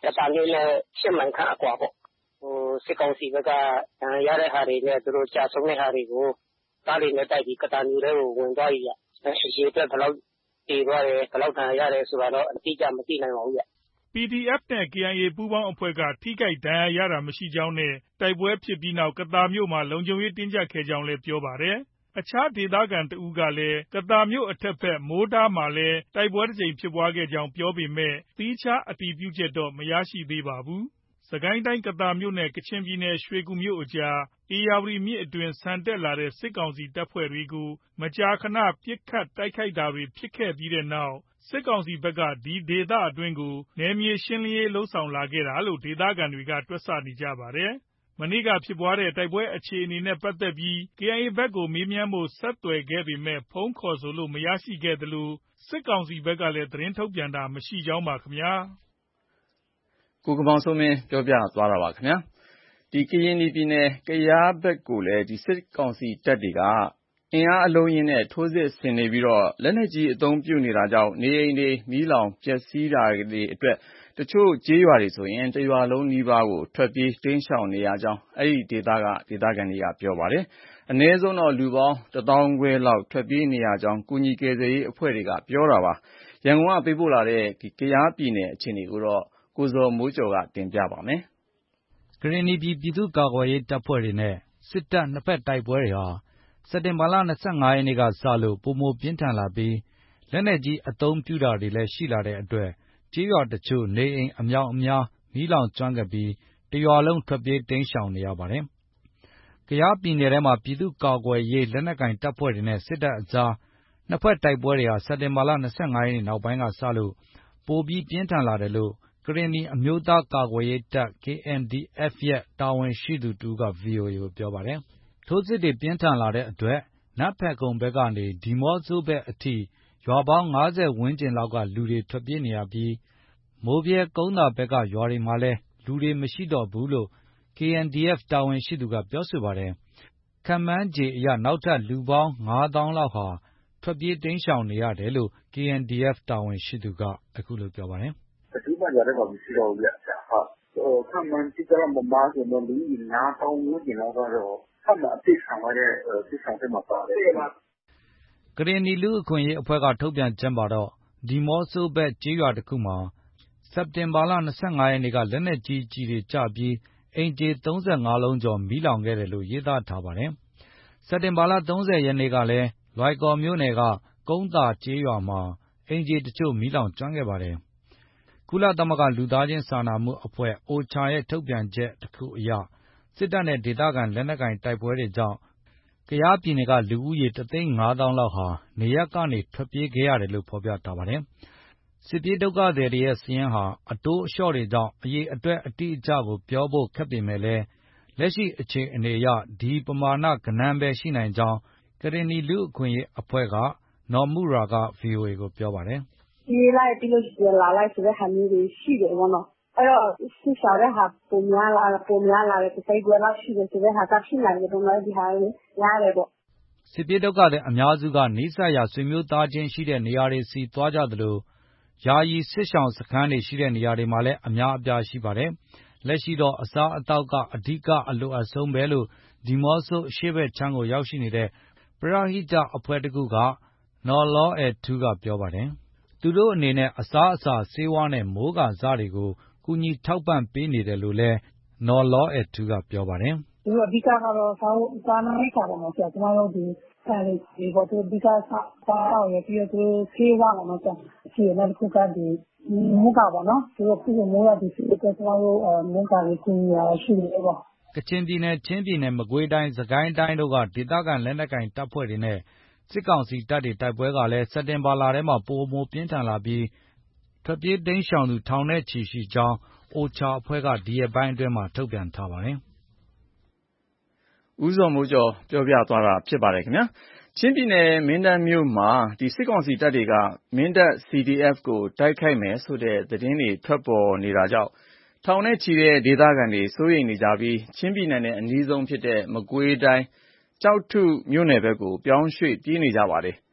တာမျိုးနဲ့8မိုင်ခန့်အကွာပေါ့စစ်ကောင်စီဘက်ကရတဲ့ဟာတွေနဲ့သူတို့ကြာဆုံးတဲ့ဟာတွေကိုကားတွေနဲ့တိုက်ပြီးကတာမျိုးတွေကိုဝင်သွားပြီရေအတွက်ဘယ်လောက်တည်သွားတယ်ဘယ်လောက်တန်ရတယ်ဆိုတာတော့အတိအကျမသိနိုင်ပါဘူး PDF နဲ့ KIA ပူးပေါင်းအဖွဲ့ကထိခိုက်ဒဏ်ရာရတာမရှိကြောင်းနဲ့တိုက်ပွဲဖြစ်ပြီးနောက်ကတာမြို့မှာလုံခြုံရေးတင်းကျပ်ခဲ့ကြောင်းလည်းပြောပါတယ်။အခြားဒေသခံတဦးကလည်းကတာမြို့အထက်ဘက်မိုးတားမှာလည်းတိုက်ပွဲတစ်ကြိမ်ဖြစ်ပွားခဲ့ကြောင်းပြောပေမဲ့သီးခြားအတည်ပြုချက်တော့မရရှိသေးပါဘူး။စကိုင်းတိုင်းကတာမြို့နဲ့ကချင်ပြည်နယ်ရွှေကူမြို့အကြားဧရာဝတီမြစ်အတွင်းဆန်တက်လာတဲ့စစ်ကောင်စီတပ်ဖွဲ့တွေကိုမကြာခဏပစ်ခတ်တိုက်ခိုက်တာတွေဖြစ်ခဲ့ပြီးတဲ့နောက်စစ်ကောင်စီဘက်ကဒီဒေသအတွင်းကိုနယ်မြေရှင်းလင်းရေးလုပ်ဆောင်လာခဲ့တာလို့ဒေသခံတွေကတွက်ဆနေကြပါတယ်။မနေ့ကဖြစ်ပွားတဲ့တိုက်ပွဲအခြေအနေနဲ့ပတ်သက်ပြီး KIA ဘက်ကိုမေးမြန်းဖို့ဆက်သွယ်ခဲ့ပေမဲ့ဖုန်းခေါ်ဆိုလို့မရရှိခဲ့သလိုစစ်ကောင်စီဘက်ကလည်းသတင်းထုတ်ပြန်တာမရှိကြောင်းပါခင်ဗျာ။ကိုကမောင်စိုးမင်းပြောပြသွားတာပါခင်ဗျာ။ကရင်ပြည်နယ်ကယားဘက်ကိုလည်းစစ်ကောင်စီတပ်တွေကအင်အားအလုံးအရင်းနဲ့ထိုးစစ်ဆင်နေပြီးလက်နက်ကြီးအသုံးပြုနေတာကြောင့်နေအိမ်တွေမီးလောင်ပျက်စီးတာတွေအတွက်တချို့ကျေးရွာတွေဆိုရင်တရွာလုံးနီးပါးကိုထွက်ပြေးတိမ်းရှောင်နေရကြောင်းအဲဒီဒေသခံတွေကပြောပါတယ်။အနည်းဆုံးလူပေါင်း1,500လောက်ထွက်ပြေးနေရကြောင်းကူညီကယ်ဆယ်ရေးအဖွဲ့တွေကပြောတာပါ။ရန်ကုန်ကပေးပို့လာတဲ့ကယားပြည်နယ်အခြေအနေကိုကိုဇော်မိုးကျော်ကတင်ပြပါမယ်။ကရင်နီပြည်သူ့ကာကွယ်ရေးတပ်ဖွဲ့တွေနဲ့စစ်တပ်နှစ်ဖက်တိုက်ပွဲတွေဟာစက်တင်ဘာလ25ရက်နေ့ကစလို့ပိုမိုပြင်းထန်လာပြီးလက်နက်ကြီးအသုံးပြုတာတွေလည်းရှိလာတဲ့အတွက်ကျေးရွာတချို့နေအိမ်အများအပြားမီးလောင်ကျွမ်းခဲ့ပြီးတရွာလုံးထွက်ပြေးတိမ်းရှောင်နေရပါတယ်။ကယားပြည်နယ်ထဲမှာပြည်သူ့ကာကွယ်ရေးလက်နက်ကိုင်တပ်ဖွဲ့တွေနဲ့စစ်တပ်အကြားနှစ်ဖက်တိုက်ပွဲတွေဟာစက်တင်ဘာလ25ရက်နေ့နောက်ပိုင်းကစလို့ပိုပြီးပြင်းထန်လာတယ်လို့ကရင်နီအမျိုးသားကာကွယ်ရေးတပ် KNDF ရဲ့တာဝန်ရှိသူတဦးက VOA ကိုပြောပါတယ်။ထိုးစစ်တွေပြင်းထန်လာတဲ့အတွက်နတ်ဖဲခုံဘက်ကနေဒီမော့ဆိုဘက်အထိရွာပေါင်း50ဝန်းကျင်လောက်ကလူတွေထွက်ပြေးနေရပြီးမိုးဗြဲကုန်းသာဘက်ကရွာတွေမှာလည်းလူတွေမရှိတော့ဘူးလို့ KNDF တာဝန်ရှိသူကပြောဆိုပါတယ်။ခန့်မှန်းခြေအရနောက်ထပ်လူပေါင်း5000လောက်ဟာထွက်ပြေးတိမ်းရှောင်နေရတယ်လို့ KNDF တာဝန်ရှိသူကအခုလိုပြောပါတယ်။ဘယ်သူမှရွာထဲမှာမရှိတော့ဘူးဗျ။ခန့်မှန်းကြည့်တော့မမားဆိုတော့လူကြီး5000ဝန်းကျင်လောက်ကတော့ထပ်မံအသိခံရတဲ့စစ်ဆောင်တွေမှာပါတယ်။ကရင်နီလူ့အခွင့်အရေးအဖွဲ့ကထုတ်ပြန်ချက်မှာတော့ဒီမော့ဆိုဘက်ကျေးရွာတစ်ခုမှာစက်တင်ဘာလ25ရက်နေ့ကလက်နက်ကြီးကျည်တွေကျပြီးအိမ်ခြေ35လုံးကျော်မီးလောင်ခဲ့တယ်လို့ရေးသားထားပါတယ်။စက်တင်ဘာလ30ရက်နေ့ကလည်းလွိုင်ကော်မြို့နယ်ကကုန်းသာကျေးရွာမှာအိမ်ခြေတချို့မီးလောင်ကျွမ်းခဲ့ပါတယ်။ကုလသမဂ္ဂလူသားချင်းစာနာမှုအဖွဲ့ OCHA ရဲ့ထုတ်ပြန်ချက်တစ်ခုအရစစ်တပ်နဲ့ဒေသခံလက်နက်ကိုင်တိုက်ပွဲတွေကြောင့်ကယားပြည်နယ်ကလူဦးရေ150,000လောက်ဟာနေရပ်ကနေထွက်ပြေးခဲ့ရတယ်လို့ဖော်ပြထားပါတယ်။စစ်ပြေးဒုက္ခသည်တွေရဲ့စာရင်းဟာအတိုးအလျှော့တွေကြောင့်အရေအတွက်အတိအကျကိုပြောဖို့ခက်ပေမဲ့လက်ရှိအခြေအနေအရဒီပမာဏဂဏန်းပဲရှိနိုင်ကြောင်းကရင်နီလူ့အခွင့်အရေးအဖွဲ့ကနော်မူရာက VOA ကိုပြောပါတယ်။ပြေးလိုက်ပြီးလို့ပြန်လာလိုက်ဆိုတဲ့ဟာမျိုးတွေရှိတယ်ပေါ့နော်။အဲ့တော့စစ်ရှောင်တဲ့ဟာပုံများလာတယ်တိုက်ပွဲလောက်ရှိတယ်ဆိုတဲ့ဟာကဖြစ်နိုင်တယ်ပေါ့နော်ဒီဟာလေးရတယ်ပေါ့စစ်ပြေးဒုက္ခသည်အများစုကနီးစပ်ရာဆွေမျိုးသားချင်းရှိတဲ့နေရာတွေစီသွားကြသလိုယာယီစစ်ရှောင်စခန်းတွေရှိတဲ့နေရာတွေမှာလည်းအများအပြားရှိပါတယ်။လက်ရှိတော့အစားအသောက်ကအဓိကအလိုအပ်ဆုံးပဲလို့ဒီမော့ဆိုအရှေ့ဘက်ခြမ်းကိုရောက်ရှိနေတဲ့ပရဟိတအဖွဲ့တစ်ခုကနော်လောအဲထူးကပြောပါတယ်။သူတို့အနေနဲ့အစားအစာဆေးဝါးနဲ့မိုးကာစတွေကိုကူညီထောက်ပံ့ပေးနေတယ်လို့လည်းနော်လောအဲထူးကပြောပါတယ်။သူတို့အဓိကတော့စားနပ်ရိက္ခာပေါ်မှာဆရာကျမတို့ဒီဒီပေါ်သူအဓိကစားတော့ရပြီးတော့ဆေးဝါးပေါ်မှာရှိရတဲ့ခုကဒီမိုးကာပေါ့နော်သူတို့ခုမိုးရဒီစီတော့ကျမတို့မိုးကာလေးကူရရှိတယ်ပေါ့ကချင်ပြည်နယ်ချင်းပြည်နယ်မကွေးတိုင်းစကိုင်းတိုင်းတို့ကဒေသခံလက်နက်ကိုင်တပ်ဖွဲ့တွေနဲ့စစ်ကောင်စီတပ်တွေတိုက်ပွဲကလည်းစက်တင်ဘာလထဲမှာပိုမိုပြင်းထန်လာပြီးထွက်ပြေးတိမ်းရှောင်သူထောင်နဲ့ချီရှိကြောင်းOCHA အဖွဲ့ကဒီရက်ပိုင်းအတွင်းမှာထုတ်ပြန်ထားပါတယ်။ဦးဇော်မိုးကျော်ပြောပြသွားတာဖြစ်ပါတယ်ခင်ဗျာ။ချင်းပြည်နယ်မင်းတပ်မြို့မှာစစ်ကောင်စီတပ်တွေကမင်းတပ် CDF ကိုတိုက်ခိုက်မယ်ဆိုတဲ့သတင်းတွေထွက်ပေါ်နေတာကြောင့်ထောင်နဲ့ချီတဲ့ဒေသခံတွေစိုးရိမ်နေကြပြီးချင်းပြည်နယ်နဲ့အနီးဆုံးဖြစ်တဲ့မကွေးတိုင်းကျောက်ထုမြို့နယ်ဘက်ကိုပြောင်းရွှေ့ပြေးနေကြပါတယ်။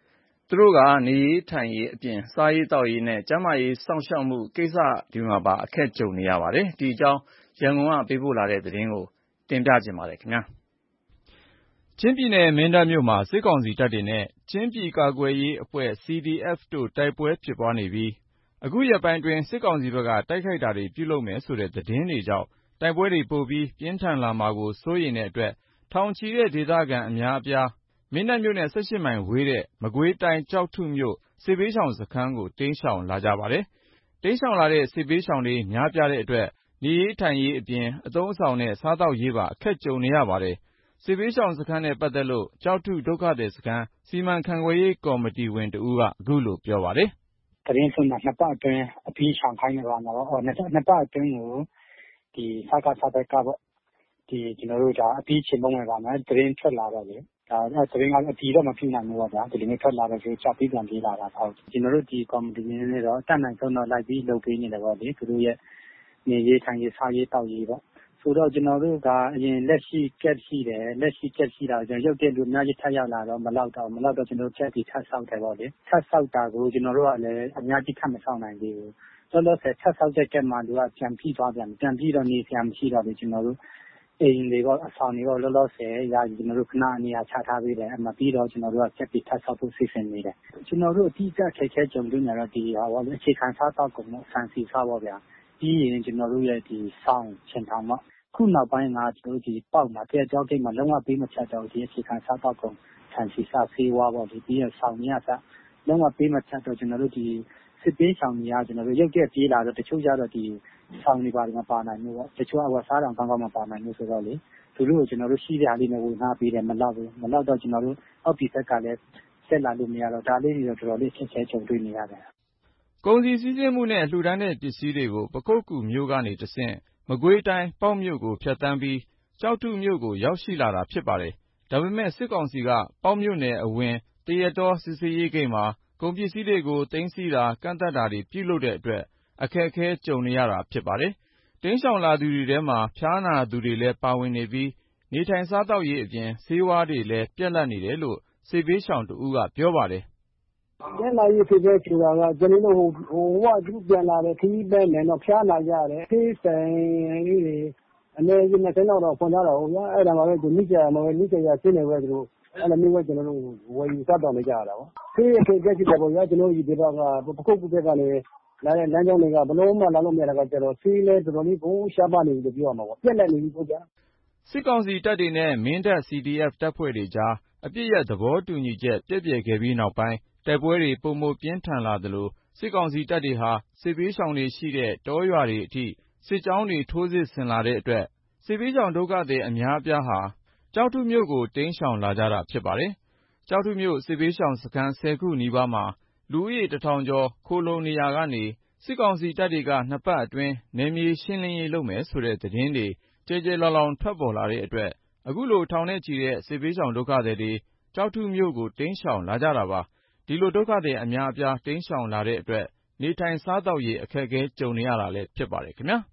သူတို့ကနေရေးထိုင်ရေးအပြင်စားရေးသောက်ရေးနဲ့ကျန်းမာရေးစောင့်ရှောက်မှုကိစ္စတွေမှာပါအခက်ကြုံနေရပါတယ်။ဒီအကြောင်းရန်ကုန်ကပေးပို့လာတဲ့သတင်းကိုတင်ပြခြင်းပါတယ်ခင်ဗျာ။ချင်းပြည်နယ်မင်းတပ်မြို့မှာစစ်ကောင်စီတပ်တွေနဲ့ချင်းပြည်ကာကွယ်ရေးအဖွဲ့ CDF တို့တိုက်ပွဲဖြစ်ပွားနေပြီးအခုရက်ပိုင်းတွင်စစ်ကောင်စီဘက်ကတိုက်ခိုက်တာတွေပြုလုပ်မယ်ဆိုတဲ့သတင်းတွေကြောင့်တိုက်ပွဲတွေပိုပြီးပြင်းထန်လာမှာကိုစိုးရိမ်တဲ့အတွက်ထောင်ချီတဲ့ဒေသခံအများအပြားမင်းတပ်မြို့နဲ့18မိုင်ဝေးတဲ့မကွေးတိုင်းကျောက်ထုမြို့စစ်ဘေးရှောင်စခန်းကိုတိမ်းရှောင်လာကြပါတယ်။တိမ်းရှောင်လာတဲ့စစ်ဘေးရှောင်တွေများပြားတဲ့အတွက်နေရေးထိုင်ရေးအပြင်အသုံးအဆောင်နဲ့စားသောက်ရေးပါအခက်ကြုံနေရပါတယ်။စစ်ဘေးရှောင်စခန်းနဲ့ပတ်သက်လို့ကျောက်ထုဒုက္ခသည်စခန်းစီမံခန့်ခွဲရေးကော်မတီဝင်တဦးကအခုလိုပြောပါတယ်။သတင်းဆိုနှစ်ပတ်အတွင်းအပြီးရှောင်ခိုင်းနေပါတော့နှစ်ပတ်အတွင်းကိုဒီစကားဘက်ကပေါ့ဒီကျွန်တော်တို့ဒါအပြီးချိန်ပုံမှန်ပါမယ်သတင်းထွက်လာတော့လေဒါသတင်းကအပြီးတော့မပြနိုင်ဘူးပေါ့ဗျာဒီလိုမျိုးထွက်လာတော့ဆိုချက်ပြီးပြန်ပြေးလာတာဟုတ်ကျွန်တော်တို့ဒီကော်မတီရင်းနဲ့တော့တတ်နိုင်ဆုံးတော့လိုက်ပြီးလုပ်ပေးနေတယ်ပေါ့လေသူတို့ရဲ့နေရေးထိုင်ရေးစားရေးတောက်ရေးပေါ့ဆိုတော့ကျွန်တော်တို့ကအရင်လက်ရှိကက်ရှိတယ်လက်ရှိကက်ရှိတာကျွန်တော်ရုပ်တဲ့လူအများကြီးထပ်ရောက်လာတော့မလောက်တော့ကျွန်တော်ချက်ပြီးထပ်ဆောက်တယ်ပေါ့လေထပ်ဆောက်တာကိုကျွန်တော်တို့ကလည်းအများကြီးထပ်မဆောက်နိုင်သေးဘူးတော်တော်ဆက်ထပ်ဆောက်တဲ့ကက်မှာလူကပြန်ပြီးသွားပြန်ပြီးတော့နေပြန်မရှိတော့ဘူးကျွန်တော်တို့အိမ်တွေကအဆောင်တွေလောလောဆယ်ရာကျွန်တော်တို့ခဏနေရာချထားပေးတယ်အမှပြီးတော့ကျွန်တော်တို့ကချက်ပြီးထပ်ဆောက်ဖို့စီစဉ်နေတယ်ကျွန်တော်တို့အတိအကျခက်ခဲကြုံတွေ့နေတော့ဒီဟာပေါ့လေအခြေခံစားတော့ကုန်ဆန်စီစားပေါ့ဗျာပြီးရင်ကျွန်တော်တို့ရဲ့ဒီဆောင်းချင်ထောင်ပေါ့ခုနောက်ပိုင်းကကျွန်တော်တို့ဒီပေါက်မှာတဲ့ကြောက်ကိတ်မှာလုံးဝပေးမချက်တော့ဒီအခြေခံစားတော့ကုန်ဆန်စီစားဆေးဝါးပေါ့ဒီပြီးရဆောင်းမြတ်စားလုံးဝပေးမချက်တော့ကျွန်တော်တို့ဒီစစ်ပေးဆောင်နေရကျွန်တော်တို့ရုပ်ရက်ပြေးလာတော့တချို့ကြတော့ဒီဆောင်နေပါတယ်မပါနိုင်ဘူးပေါ့တချို့ကစားတောင်ကောင်းကောင်းမပါနိုင်ဘူးဆိုတော့လေသူတို့ကိုကျွန်တော်တို့ရှိတဲ့အားလေးနဲ့ဝင်ထားပေးတယ်မလောက်တော့ကျွန်တော်တို့အောက်ဒီဘက်ကလည်းဆက်လာလို့မရတော့ဒါလေးတွေတော့တော်တော်လေးချက်ကြုံတွေ့နေရတယ်ကုန်စည်စည်းစိမ်မှုနဲ့လှူဒါန်းတဲ့ပစ္စည်းတွေကိုပခုတ်ကူမြို့ကနေတဆင့်မကွေးတိုင်းပေါက်မြို့ကိုဖြတ်တန်းပြီးကျောက်ထုမြို့ကိုရောက်ရှိလာတာဖြစ်ပါတယ်။ဒါပေမဲ့စစ်ကောင်စီကပေါက်မြို့နယ်အဝင်တရတော်စစ်စေးရေးဂိတ်မှာကုန်ပစ္စည်းတွေကိုသိမ်းဆည်းတာကန့်သတ်တာတွေပြုလုပ်တဲ့အတွက်အခက်အခဲကြုံနေရတာဖြစ်ပါတယ်။တိမ်းရှောင်လာသူတွေထဲမှာဖျားနာသူတွေလည်းပါဝင်နေပြီးနေထိုင်စားသောက်ရေးအပြင်ဆေးဝါးတွေလည်းပြတ်လတ်နေတယ်လို့စစ်ဘေးရှောင်တဦးကပြောပါတယ်။ပြန်လာရေးဖြစ်တဲ့ဆိုတာကကျွန်တော်တို့ဟိုကသူပြန်လာတဲ့ခီးပဲနဲ့တော့ဖျားလာကြတယ်။ဖေးဆိုင်လေးတွေအနေနဲ့20လောက်တော့ဖွင့်ကြတော့ဗျာအဲ့ဒါမှပဲဒီမိကြမှာပဲမိကြရရှင်းနေပဲသူတို့အဲ့လိုမျိုးပဲကျွန်တော်တို့ဝယ်ယူစားတော့နေကြရတာပေါ့။ဖေးအခက်အခဲရှိတယ်ပေါ့ဗျာကျွန်တော်ဒီဘက်ကပခုတ်ကူဘက်ကလည်းလာတဲ့လမ်းကြောင်းတွေကဘလုံးမလာလို့မရတာကကျတော့ဖေးလဲတော်တော်လေးဘုံရှားပါနေပြီလို့ပြောရမှာပေါ့။ပြက်လက်နေပြီပေါ့ဗျာ။စစ်ကောင်စီတပ်တွေနဲ့မင်းတပ် CDF တပ်ဖွဲ့တွေကြားအပြစ်ရဲ့သဘောတူညီချက်ပြည့်ပြည့်ခဲ့ပြီးနောက်ပိုင်းတိုက်ပွဲတွေပုံမပြင်းထန်လာသလိုစစ်ကောင်စီတပ်တွေဟာစစ်ဘေးရှောင်တွေရှိတဲ့တောရွာတွေအထိစစ်ကြောင်းတွေထိုးစစ်ဆင်လာတဲ့အတွက်စစ်ဘေးရှောင်ဒုက္ခသည်အများအပြားဟာကျောက်ထုမြို့ကိုတိမ်းရှောင်လာကြတာဖြစ်ပါတယ်။ကျောက်ထုမြို့စစ်ဘေးရှောင်စခန်း10ခုနီးပါးမှာလူဦးရေ1000ကျော်ခိုလှုံနေရာကနေစစ်ကောင်စီတပ်တွေက2ပတ်အတွင်းနယ်မြေရှင်းလင်းရေးလုပ်မယ်ဆိုတဲ့သတင်းတွေကြဲကြဲလောင်လောင်ထွက်ပေါ်လာတဲ့အတွက်အခုလိုထောင်နဲ့ချီတဲ့စစ်ဘေးရှောင်ဒုက္ခသည်တွေကျောက်ထုမြို့ကိုတိမ်းရှောင်လာကြတာပါ။ဒီလိုဒုက္ခသည်အများအပြားတိမ်းရှောင်လာတဲ့အတွက်နေထိုင်စားသောက်ရေးအခက်အခဲကြုံနေရတာလည်းဖြစ်ပါတယ်ခင်ဗျာ။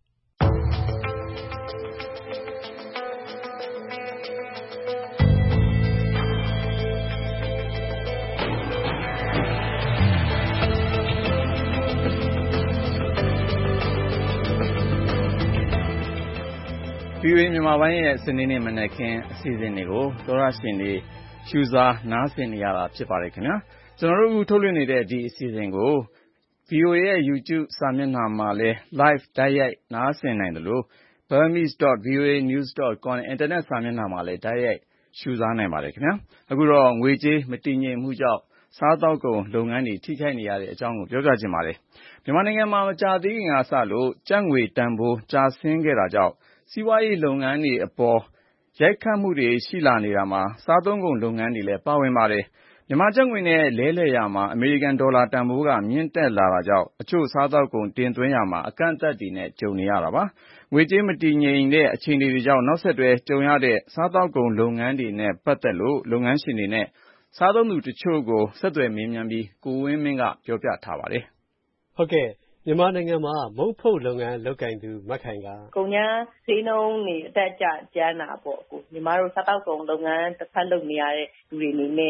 VOA မြန်မာပိုင်းရဲ့စနေနေ့မနက်ခင်းအစီအစဉ်တွေကိုသောရရှင်တွေရှုစားနားဆင်နေရတာဖြစ်ပါတယ်ခင်ဗျာကျွန်တော်တို့ထုတ်လွှင့်နေတဲ့ဒီအစီအစဉ်ကို VOA ရဲ့ YouTube စာမျက်နှာမှာလည်း live တိုက်ရိုက်နားဆင်နိုင်တယ်လို့ burmese.voanews.com အင်တာနက်စာမျက်နှာမှာလည်းတိုက်ရိုက်ရှုစားနိုင်ပါတယ်ခင်ဗျာအခုတော့ငွေကြေးမတည်ငြိမ်မှုကြောင့်စားသောက်ကုန်လုပ်ငန်းတွေထိခိုက်နေရတဲ့အကြောင်းကိုပြောပြချင်ပါတယ်မြန်မာနိုင်ငံမှာမကြာသေးခင်ကစလို့ကျပ်ငွေတန်ဖိုးကျဆင်းခဲ့တာကြောင့်စီးပွားရေးလုပ်ငန်းတွေအပေါ်ရိုက်ခတ်မှုတွေရှိလာနေတာမှာစားသုံးကုန်လုပ်ငန်းတွေလည်းပါဝင်ပါတယ်။မြန်မာကျပ်ငွေနဲ့လဲလှယ်ရာမှာအမေရိကန်ဒေါ်လာတန်ဖိုးကမြင့်တက်လာတာကြောင့်အချို့စားသောက်ကုန်တင်သွင်းရာမှာအကန့်အသတ်တွေနဲ့ကြုံနေရတာပါ။ငွေကြေးမတည်ငြိမ်တဲ့အခြေအနေတွေကြောင့်နောက်ဆက်တွဲကြုံရတဲ့စားသောက်ကုန်လုပ်ငန်းတွေနဲ့ပတ်သက်လို့လုပ်ငန်းရှင်တွေနဲ့စားသုံးသူတချို့ကိုဆက်သွယ်မေးမြန်းပြီးကိုဝင်းမင်းကပြောပြထားပါတယ်။ဟုတ်ကဲ့မြန်မာနိုင်ငံမှာမုန့်ဖုတ်လုပ်ငန်းလုပ်ကိုင်သူမခိုင်ကကုန်ကျန်းဈေးနှုန်းတွေအတက်အကျကျန်းတာပေါ့ညီမတို့စားတောက်ကုန်လုပ်ငန်းတစ်ဖက်လုပ်နေရတဲ့လူတွေအနေနဲ့က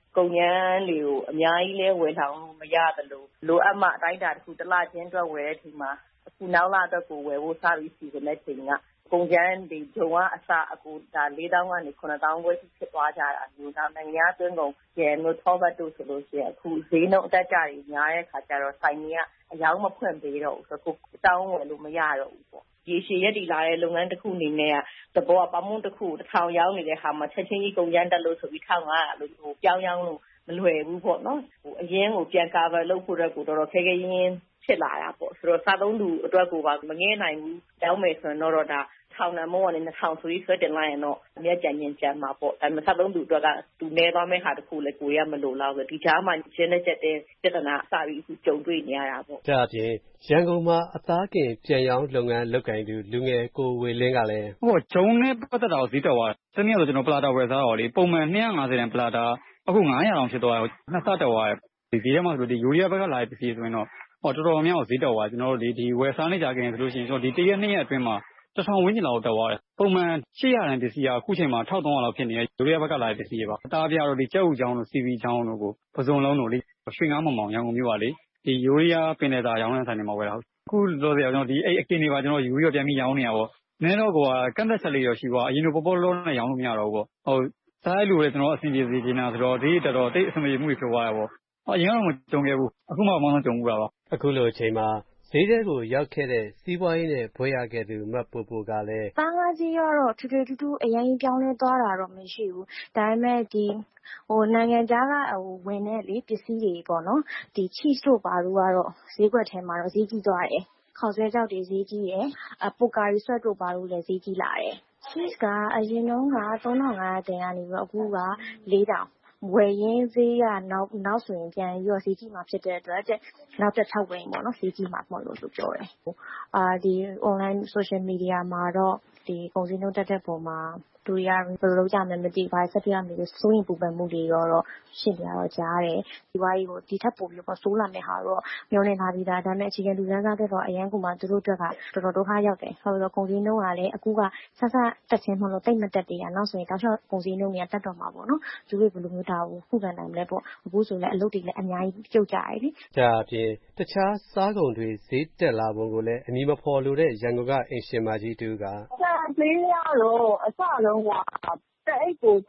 ကုန်ကြမ်းတွေကိုအများကြီးလဲဝယ်ဆောင်လို့မရသလိုလိုအပ်မှအတိုင်းအတာတစ်ခုတစ်လချင်းအတွက်ဝယ်တဲ့အချိန်မှာအခုနောက်လအတွက်ကိုဝယ်ဖို့စပြီးစီစဉ်တဲ့ချိန်ကကုန်ကြမ်းတွေဂျုံကအစအခုဒါ4000ကနေ9000ခွဲဖြစ်သွားကြတာမျိုးနောက်နိုင်ငံသွင်းကုန်ကျန်လို့ထောပတ်တို့ဆိုလို့ရှိရင်အခုဈေးနှုန်းအတက်ကြတွေများတဲ့ခါကျတော့ဆိုင်တွေကအယောင်းမဖွင့်ပေးတော့ဘူးဆိုတော့ကိုတောင်းဝယ်လို့မရတော့ဘူးပေါ့ရေရှည်ရက်တည်လာတဲ့လုပ်ငန်းတစ်ခုအနေနဲ့ကသဘောကပမုန်းတစ်ခု1000ရောင်းနေတဲ့ဟာမှာချက်ချင်းကြီးကုန်ကြမ်းတက်လို့ဆိုပြီး1500လို့ပြောင်းရောင်းလို့မလွယ်ဘူးပေါ့နော်အရင်ကိုပြန် cover လုပ်ဖို့အတွက်ကိုတော်တော်ခဲခဲရင်းဖြစ်လာတာပေါ့ဆိုတော့စားသုံးသူအတွက်ကိုပါမငဲနိုင်ဘူးတောင်းမယ်ဆိုရင်တော့ဒါထောင်နံမိုးကနေ2000ဆိုပြီးဆွဲတင်လိုက်ရင်တော့အမြတ်ကြံရင်ကြံမှာပေါ့ဒါပေမဲ့စားသုံးသူအတွက်ကသူနေသွားမယ့်ဟာတစ်ခုလေကိုရမလို့လောက်ဆိုဒီကြားမှာရှင်းတဲ့ချက်တဲ့ပြဿနာအစပြီးအခုကြုံတွေ့နေရတာပေါ့ဒါအပြင်ရန်ကုန်မှာအသားကင်ပြန်ရောင်းလုပ်ငန်းလုပ်ကိုင်သူလူငယ်ကိုဝေလင်းကလည်းဂျုံနဲ့ပတ်သက်တာကိုဈေးတက်သွားတယ်တနည်းဆိုကျွန်တော်ပလာတာဝယ်စားတော့လေပုံမှန်250တန်ပလာတာအခု900တောင်ဖြစ်သွားတယ်နှစ်ဆတက်သွားတယ်ဒီဈေးထဲမှာဆိုလို့ဒီယူရီးယားဘက်ကလာတဲ့ပစ္စည်းဆိုရင်တော့တော်တော်များများဈေးတက်သွားကျွန်တော်တို့ဒီဝယ်စားနေကြခင်ဆိုလို့ရှိရင်ကျွန်တော်ဒီ1ရက်2ရက်အတွင်းမှာ1000ဝန်းကျင်လောက်တက်သွားတယ်ပုံမှန်800တန်ပစ္စည်းကအခုချိန်မှာ1300လောက်ဖြစ်နေတယ်ယူရီးယားဘက်ကလာတဲ့ပစ္စည်းတွေပါအသားပြတော့ဒီကြက်ဥချောင်းတို့ CV ချောင်းတို့ကိုပစုံလုံးတို့လေရွှေငါးမောင်ရန်ကုန်မြို့ပါလေဒီယူရီးယားပင်လယ်သာရောင်းတဲ့ဆိုင်တွေမှာဝယ်တာအခုလောဆယ်ကျွန်တော်ဒီအဲ့အကင်တွေပါကျွန်တော်ယူပြီးတော့ပြန်ပြီးရောင်းနေရပါနည်းတော့ကကန့်သက်ချက်လေးတော့ရှိပါအရင်ကပေါ်လုံးနဲ့ရောင်းလို့မရတော့ဘူးပေါ့ဟုတ်စားလို့လည်းကျွန်တော်အဆင်ပြေစေချင်တာဆိုတော့ဒီတော်တော်တိတ်အဆင်ပြေမှုတွေဖြစ်သွားရပေါ့အရင်ကတော့မကြုံခဲ့ဘူးအခုမှမှကြုံဘူးတာပါအခုလိုအချိန်မှာဈေးထဲကိုရောက်ခဲ့တဲ့စီးပွားရေးနဲ့ဘွဲရခဲ့သူမတ်ပိုပိုကလည်းသားငါးကြီးကတော့ထူးထူးအရင်ပြောင်းလဲသွားတာတော့မရှိဘူးဒါပေမဲ့ဒီနိုင်ငံခြားကဝင်တဲ့လေပစ္စည်းတွေပေါ့နော်ဒီ cheese တို့ပါတို့ကတော့ဈေးကွက်ထဲမှာတော့ဈေးကြီးသွားတယ်ခေါက်ဆွဲကြောက်တွေဈေးကြီးတယ်ပိုကာရီဆွတ်တို့ပါတို့လည်းဈေးကြီးလာတယ် cheese ကအရင်တုန်းက3500တင်ကနေပြီးတော့အခုက4000ဝယ်ရင်းဈေးကနောက်ဆိုရင်ပြန်ပြီးတော့ဈေးကြီးမှာဖြစ်တဲ့အတွက်နောက်တစ်6ဝင်ပေါ့နော်ဈေးကြီးမှာပေါ့လို့ပြောတယ်ဒီ online social media မှာတော့ဒီကုန်စည်နှုန်းတက်တဲ့ပုံမှာလူတွေကဘယ်လိုလုပ်ကြမလဲမသိဘာဆက်ပြရမလဲစိုးရင်ပူပန်မှုတွေတော့ရှင်းပြတော့ကြားတယ်ဒီဝါးကြီးကိုဒီထက်ပိုပြီးတော့စိုးလာမယ့်ဟာတော့မျောနေလာပြီးသားဒါပေမဲ့အခြေခံလူတန်းစားတွေတော့အရန်ကမှသူတို့အတွက်ကတော်တော်ဒုက္ခရောက်တယ်ဆိုတော့ကုန်စည်နှုန်းကလည်းအခုကဆက်တက်ချင်းမလို့တိတ်မတက်သေးရနောက်ဆိုရင်တောက်လျှောက်ကုန်စည်နှုန်းတွေကတက်တော့မှာပေါ့နော်သူတွေဘယ်လိုမျိုးဒါကိုခုခံနိုင်မလဲပေါ့အခုဆိုလည်းအလုပ်တွေလည်းအများကြီးပြုတ်ကြရတယ်လေဒါအပြင်တခြားစားကုန်တွေဈေးတက်လာပုံကိုလည်းအမည်မဖော်လို့တဲ့ရန်ကုန်ကအင်ရှင်မကြီးတူကဈေးရတော့အစလုံးကတဲ့အိတ်ကို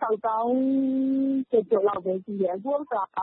6000ကျော်လောက်ပဲရှိတယ်အခုက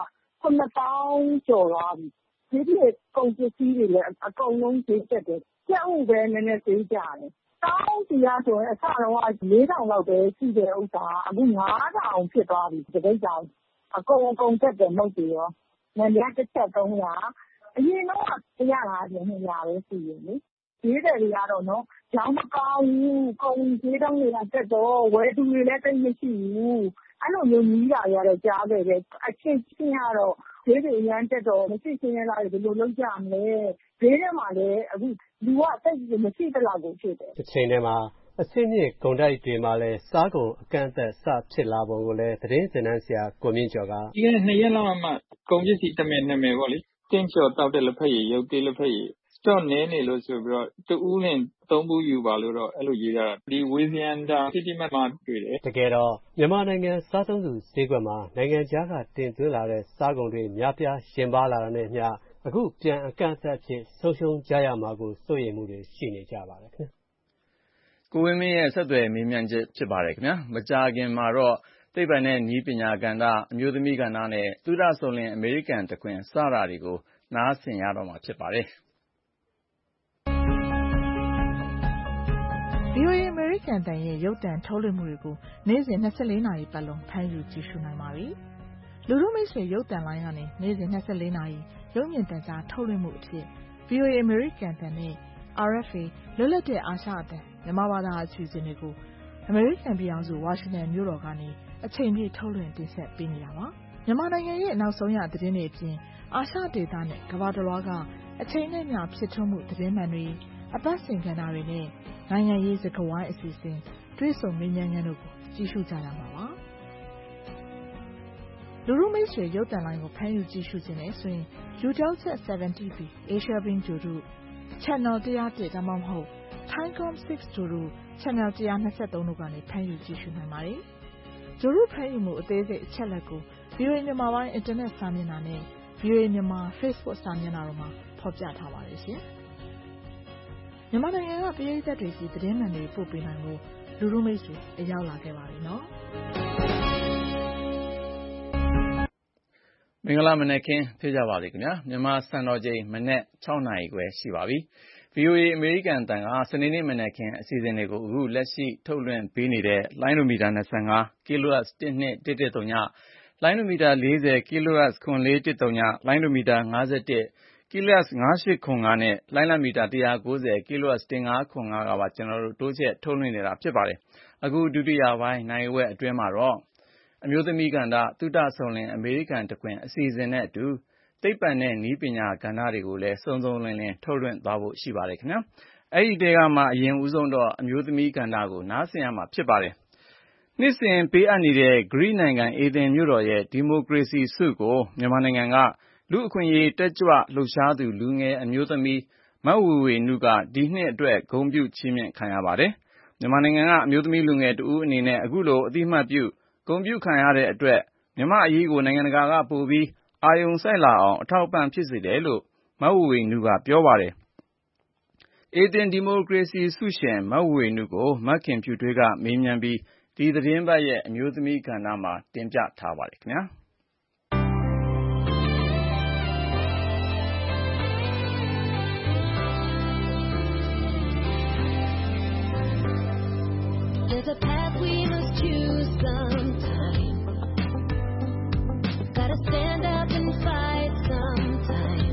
9000ကျော်သွားပြီဒီကုန်ပစ္စည်းတွေလည်းအကုန်လုံးဈေးတက်တယ်ကျုပ်ပဲနည်းနည်းဈေးကျတယ်တောင်းစီရဆိုရင်အစလုံးက4000လောက်ပဲရှိတဲ့ဥစ္စာအခု9000ဖြစ်သွားပြီတပိတ်တောင်အကုန်တက်တယ်မဟုတ်သေးရောနည်းနည်းတစ်ချက်300အရင်တော့150 200ပဲရှိရလေဈေးတယ်တွေကတော့နော်ရောင်းမကောင်းဘူးကုန်ဈေးတောင်းတွေကတက်တော့ဝယ်သူတွေလည်းတိတ်မရှိဘူးအဲ့လိုမျိုးကြီးတာတွေကတော့ကြားခဲ့တယ်အချင်းချင်းကတော့ဈေးတွေအများတက်တော့မရှိချင်းရလာတယ်ဘယ်လိုလုပ်ကြမလဲဈေးထဲမှာလည်းအခုလူကတိတ်မရှိတလောက်ကိုဖြစ်တယ်တစ်ချိန်တည်းမှာအဆင့်မြင့်ကုန်တိုက်တွေမှာလည်းစားကုန်အကန့်အသတ်စဖြစ်လာပုံကိုလည်းသတင်းစင်တန်းဆရာကိုမြင့်ကျော်ကဒီကနေ့2ရက်လောက်မှကုန်ပစ္စည်းတစ်မယ်2မယ်ပေါ့လေတင်းချော်တောက်တဲ့လက်ဖက်ရည်ရုပ်သေးလက်ဖက်ရည်တော့နည်းနေလို့ဆိုပြီးတော့တူးနဲ့3ဘူးယူပါလို့တော့အဲ့လိုရေးကြတာဒီဝေဇန်တာစီတီမတ်မှာတွေ့တယ်တကယ်တော့မြန်မာနိုင်ငံစားသုံးသူဈေးကွက်မှာနိုင်ငံခြားကတင်သွင်းလာတဲ့စားကုန်တွေများပြားရှင်ပါလာတာနဲ့မျှအခုပြန်အကန့်အသတ်ဖြစ်ဆုံးရှုံးကြရမှာကိုစိုးရိမ်မှုတွေရှိနေကြပါတယ်ခင်ဗျကိုဝင်းမင်းရဲ့ဆက်သွယ်မေးမြန်းချက်ဖြစ်ပါတယ်ခင်ဗျာမကြာခင်မှာတော့သိပ္ပံနဲ့နည်းပညာကဏ္ဍအမျိုးသမီးကဏ္ဍနဲ့သုဒဆုံလင်အမေရိကန်တခွင်စတာတွေကိုနားဆင်ရတော့မှာဖြစ်ပါတယ် VOA အမေရိကန်တန်ရဲ့ရုပ်သံထုတ်လွှင့်မှုတွေကိုနေ့စဉ်24နာရီပတ်လုံးဖမ်းယူကြည့်ရှုနိုင်ပါပြီ။လူထုမိတ်ဆွေရုပ်သံလိုင်းကနေနေ့စဉ်24နာရီရုပ်မြင်သံကြားထုတ်လွှင့်မှုအဖြစ် VOA အမေရိကန်တန်နဲ့ RFA လွတ်လပ်တဲ့အာရှအသံမြန်မာဘာသာအစီအစဉ်တွေကိုအမေရိကန်ပြည်ထောင်စုဝါရှင်တန်မြို့တော်ကနေအချိန်ပြည့်ထုတ်လွှင့်တင်ဆက်ပေးနေတာပါ။မြန်မာနိုင်ငံရဲ့နောက်ဆုံးရသတင်းတွေအပြင်အာရှဒေသနဲ့ကမ္ဘာတစ်လွှားကအချိန်နဲ့မျှဖြစ်ထွန်းမှုသတင်းမှန်တွေအပတ်စဉ်ကဏ္ဍတွေနဲ့နိုင်ငံရေးစကားဝိုင်းအစီအစဉ်တွေ့ဆုံမေးမြန်းခန်းတို့ကိုကြည့်ရှုကြရမှာပါလူထုမိတ်ဆွေရုပ်သံလိုင်းကိုဖမ်းယူကြည့်ရှုခြင်းနဲ့ဆိုရင် UW7 TV Asia Beam တို့ Channel 101ဒါမှမဟုတ် Timecom 6တို့ Channel 123တို့ကနေဖမ်းယူကြည့်ရှုနိုင်ပါတယ်ဂျိုရုဖမ်းယူမှုအသေးစိတ်အချက်လက်ကို VOA မြန်မာပိုင်းအင်တာနက်စာမျက်နှာနဲ့ VOA မြန်မာ Facebook စာမျက်နှာတို့မှာဖော်ပြထားပါတယ်ရှင်။မြန်မာနိုင်ငံကပရိသတ်တွေစီသတင်းမှန်တွေပို့ပေးနိုင်ဖို့လူလူမိတ်ဆွေရောက်လာခဲ့ပါပြီနော်။မင်္ဂလာမနက်ခင်းဖြစ်ကြပါစေခင်ဗျာမြန်မာစံတော်ချိန်မနက်6:00 နာရီခွဲရှိပါပြီ။ VOA အမေရိကန်အသံကစနေနေ့မနက်ခင်းအစီအစဉ်တွေကိုအခုလက်ရှိထုတ်လွှင့်ပေးနေတဲ့လိုင်းဒိုမီတာ25 kHz 12.1 ညလိုင်းဒိုမီတာ40 kHz 9410လိုင်းဒိုမီတာ51 kHz 9805နဲ့လိုင်းလံမီတာ190 kHz 1505ကပါကျွန်တော်တို့တိုးချဲ့ထုတ်လွှင့်နေတာဖြစ်ပါတယ်။အခုဒုတိယပိုင်းနိုင်ဝက်အတွင်းမှာတော့အမျိုးသမီးကဏ္ဍသုတဆုံလင်အမေရိကန်တခွင်အစီအစဉ်နဲ့အတူသိပ္ပံနဲ့နည်းပညာကဏ္ဍတွေကိုလည်းစုံစုံလင်လင်ထုတ်လွှင့်သွားဖို့ရှိပါတယ်ခင်ဗျာ။အဲ့ဒီတဲကမှအရင်ဦးဆုံးတော့အမျိုးသမီးကဏ္ဍကိုနားဆင်ရမှာဖြစ်ပါတယ်။နှစ်စဉ်ပေးအပ်နေတဲ့ဂရိနိုင်ငံအေသင်မြို့တော်ရဲ့ဒီမိုကရေစီဆုကိုမြန်မာနိုင်ငံကလူအခွင့်အရေးတက်ကြွလှုပ်ရှားသူလူငယ်အမျိုးသမီးမဝေဝေနုကဒီနှစ်အတွက်ဂုဏ်ပြုချီးမြှင့်ခံရပါတယ်။မြန်မာနိုင်ငံကအမျိုးသမီးလူငယ်တဦးအနေနဲ့အခုလိုအသိမှတ်ပြုဂုဏ်ပြုခံရတဲ့အတွက်မြန်မာအရေးကိုနိုင်ငံတကာကပိုပြီးအာရုံစိုက်လာအောင်အထောက်အပံ့ဖြစ်စေတယ်လို့မဝေဝေနုကပြောပါတယ်။အေသင်ဒီမိုကရေစီဆုရှင်မဝေဝေနုကိုမခင်ဖြူထွေးကမေးမြန်းပြီးဒီသတင်းပတ်ရဲ့အမျိုးသမီးကဏ္ဍမှာတင်ပြထားပါတယ်ခင်ဗျာ။ There's a path we must choose sometime. Gotta stand up and fight sometime.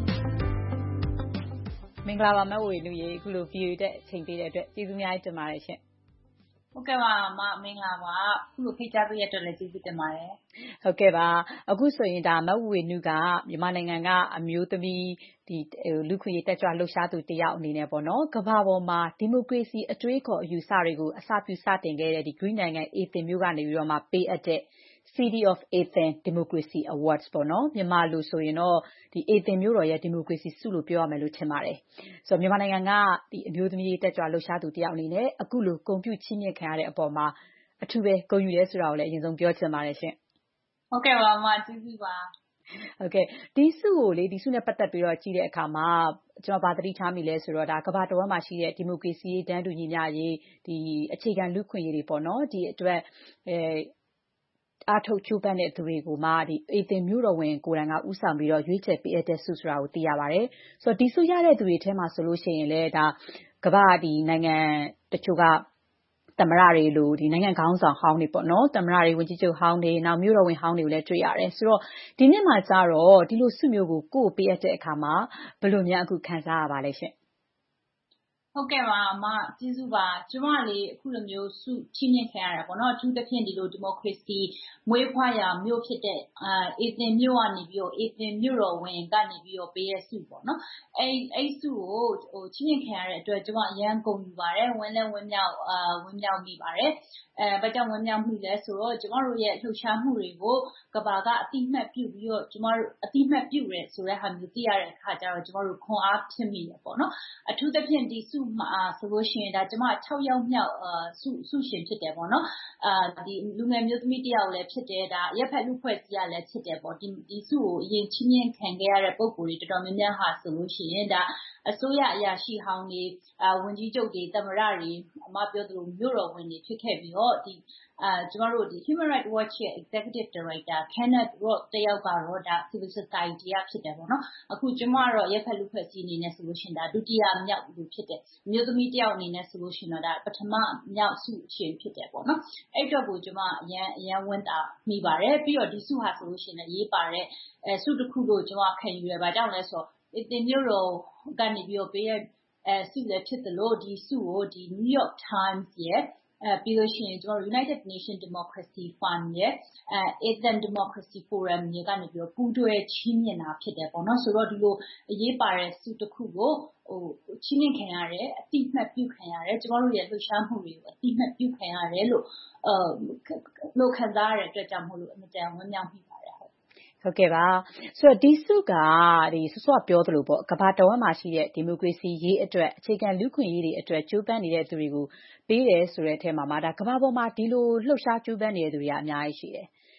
မင်္ဂလာပါမဝေနုရေအခုလို view တဲ့အချိန်ပေးတဲ့အတွက်ကျေးဇူးများတင်ပါတယ်ရှင်ဟုတ်ကဲ့ပါမင်္ဂလာပါအခုလိုဖိတ်ကြားပေးရတဲ့အတွက်လည်းကျေးဇူးတင်ပါတယ်ဟုတ်ကဲ့ပါအခုဆိုရင်ဒါမဝေနုကမြန်မာနိုင်ငံကအမျိုးသမီးဒီလူခွင့်ရေးတက်ကြွလှုပ်ရှားသူတယောက်အနေနဲ့ပေါ့နော်ကမ္ဘာပေါ်မှာဒီမိုကရေစီအတွေးခေါ်အယူဆတွေကိုအစပြုစတင်ခဲ့တဲ့ဒီ Green နိုင်ငံအေသင်မြို့ကနေပြီးတော့မှပေးအပ်တဲ့ City of Athens Democracy Awards ပေါ့နော်မြန်မာလိုဆိုရင်တော့ဒီအေသင်မြို့တော်ရဲ့ဒီမိုကရေစီဆုလို့ပြောရမယ်လို့ထင်ပါတယ်ဆိုတော့မြန်မာနိုင်ငံကဒီအမျိုးသမီးတက်ကြွလှုပ်ရှားသူတယောက်အနေနဲ့အခုလိုဂုဏ်ပြုချီးမြှင့်ခံရတဲ့အပေါ်မှာအထူးပဲဂုဏ်ယူရဲဆိုတာကိုလည်းအရင်ဆုံးပြောချင်ပါတယ်ရှင်ဟုတ်ကဲ့ပါကျေးဇူးပါဟုတ်ကဲ့ဒီဆုကိုလေဒီဆုနဲ့ပတ်သက်ပြီးတော့ကြည့်တဲ့အခါမှာကျွန်တော်ဗာသတိထားမိလဲဆိုတော့ဒါကမ္ဘာတော်မှာရှိတဲ့ဒီမိုကရေစီတန်းတူညီမျှရေးဒီအခြေခံလူခွင့်ရေးတွေပေါ့နော်ဒီအတွက်အားထုတ်ချိုးပမ်းတဲ့သူတွေကိုမှဒီအေသင်မြို့တော်ဝင်ကိုယ်တိုင်ကဥဆောင်ပြီးတော့ရွေးချယ်ပေးအပ်တဲ့ဆုဆိုတာကိုသိရပါတယ်ဆိုတော့ဒီဆုရတဲ့သူတွေထဲမှာဆိုလို့ရှိရင်လည်းဒါကမ္ဘာဒီနိုင်ငံတချို့ကသမ္မတတွေလို့ဒီနိုင်ငံခေါင်းဆောင်ဟောင်းတွေပေါ့နော်သမ္မတတွေဝန်ကြီးချုပ်ဟောင်းတွေနောက်မြို့တော်ဝင်ဟောင်းတွေကိုလည်းတွေ့ရတယ်ဆိုတော့ဒီနေ့မှာကျတော့ဒီလိုဆုမျိုးကိုကိုယ်ပေးအပ်တဲ့အခါမှာဘယ်လိုများအခုခံစားရပါလဲရှင်ဟုတ်ကဲ့ပါကျေးဇူးပါကျမလေအခုလိုမျိုးဆုချီးမြှင့်ခံရတာပေါ့နော်အထူးသဖြင့်ဒီလိုဒီမိုကရေစီမွေးဖွားရာမြို့ဖြစ်တဲ့အေသင်မြို့ကနေပြီးတော့အေသင်မြို့တော်ဝင်ကနေပြီးတော့ပေးတဲ့ဆုပေါ့နော်အဲ့ဆုကိုချီးမြှင့်ခံရတဲ့အတွက်ကျမအရန်ဂုဏ်ယူပါတယ်ဝမ်းမြောက်မိပါတယ်ဘာကြောင့်ဝမ်းမြောက်မှုလဲဆိုတော့ကျမတို့ရဲ့လှုပ်ရှားမှုတွေကိုကဘာကအတိမတ်ပြုပြီးတော့ကျမတို့အတိမတ်ပြုရဲဆိုတဲ့ဟာမျိုးသိရတဲ့အခါကျတော့ကျမတို့ခွန်အားဖြစ်မိတယ်ပေါ့နော်အထူးသဖြင့်ဒီဆုမှာဆိုလို့ရှိရင်ဒါကျမ6ယောက်မြောက်ဆုရှင်ဖြစ်တယ်ပေါ့နော်ဒီလူငယ်မျိုးသမီးတယောက်လည်းဖြစ်တယ်ဒါရက်ဖက်လူဖွဲ့စည်းရလည်းဖြစ်တယ်ပေါ့ဒီဆုကိုအရင်ချင်းချင်းခံခဲ့ရတဲ့ပုံကိုယ်တွေတော်တော်များများဟာဆိုလို့ရှိရင်ဒါအစိုးရအရာရှိဟောင်းတွေဝန်ကြီးချုပ်တွေသမ္မတတွေအမပြောသလိုမြို့တော်ဝင်တွေဖြစ်ခဲ့ပြီးတော့ဒီကျမတို့ဒီ Human Rights Watch ရဲ့ Executive Director Kenneth Roth တယောက်ကတော့ဒါ Civil Society ကဖြစ်တယ်ပေါ့နော်အခုကျမကတော့ရက်ဖက်လူဖွဲ့စည်းအနေနဲ့ဆိုလို့ရှိရင်ဒါဒုတိယမြောက်လူဖြစ်တယ်မြို့သမီးတယောက်အနေနဲ့ဆိုလို့ရှိရင်တော့ဒါပထမမြောက်ဆုရှင်ဖြစ်တယ်ပေါ့နော်အဲ့တော့ကိုကျမအရန်ဝန်တာမိပါတယ်ပြီးတော့ဒီဆုဟာဆိုလို့ရှိရင်ရေးပါတဲ့ဆုတစ်ခုလို့ကျမခံယူရပါကြောင့်လဲဆိုတော့ဒီမြို့တော်ကနေပြီးတော့ပေးရဆုလည်းဖြစ်တယ်လို့ဒီဆုကိုဒီ New York Times ရဲ့ပြီးလို့ရှိရင်ကျွန်တော် United Nations Democracy Fund ရဲ့ Athens Democracy Forum ရဲ့ကနေပြီးတော့ပူးတွဲချီးမြှင့်တာဖြစ်တယ်ပေါ့နော်ဆိုတော့ဒီလိုအရေးပါတဲ့ဆုတစ်ခုကိုချီးမြှင့်ခံရတယ်အတိအမှတ်ပြုခံရတယ်ကျွန်တော်တို့ရဲ့လှုပ်ရှားမှုတွေကိုအတိအမှတ်ပြုခံရတယ်လို့ခံစားရတဲ့အတွက်ကြောင့်မို့လို့အမြဲတမ်းဝမ်းမြောက်မိပါတယ်ဟုတ်ကဲ့ပါဆိုတော့ဒီဆုကဒီစောပြောသလိုပေါ့ကမ္ဘာတဝန်းမှာရှိတဲ့ဒီမိုကရေစီရေးအတွက်အခြေခံလူ့ခွင့်ရေးတွေအတွက်ကြိုးပမ်းနေတဲ့သူတွေကိုပေးတယ်ဆိုတဲ့အထက်မှာဒါကမ္ဘာပေါ်မှာဒီလိုလှုပ်ရှားကြိုးပမ်းနေတဲ့သူတွေကအများကြီးရှိတယ်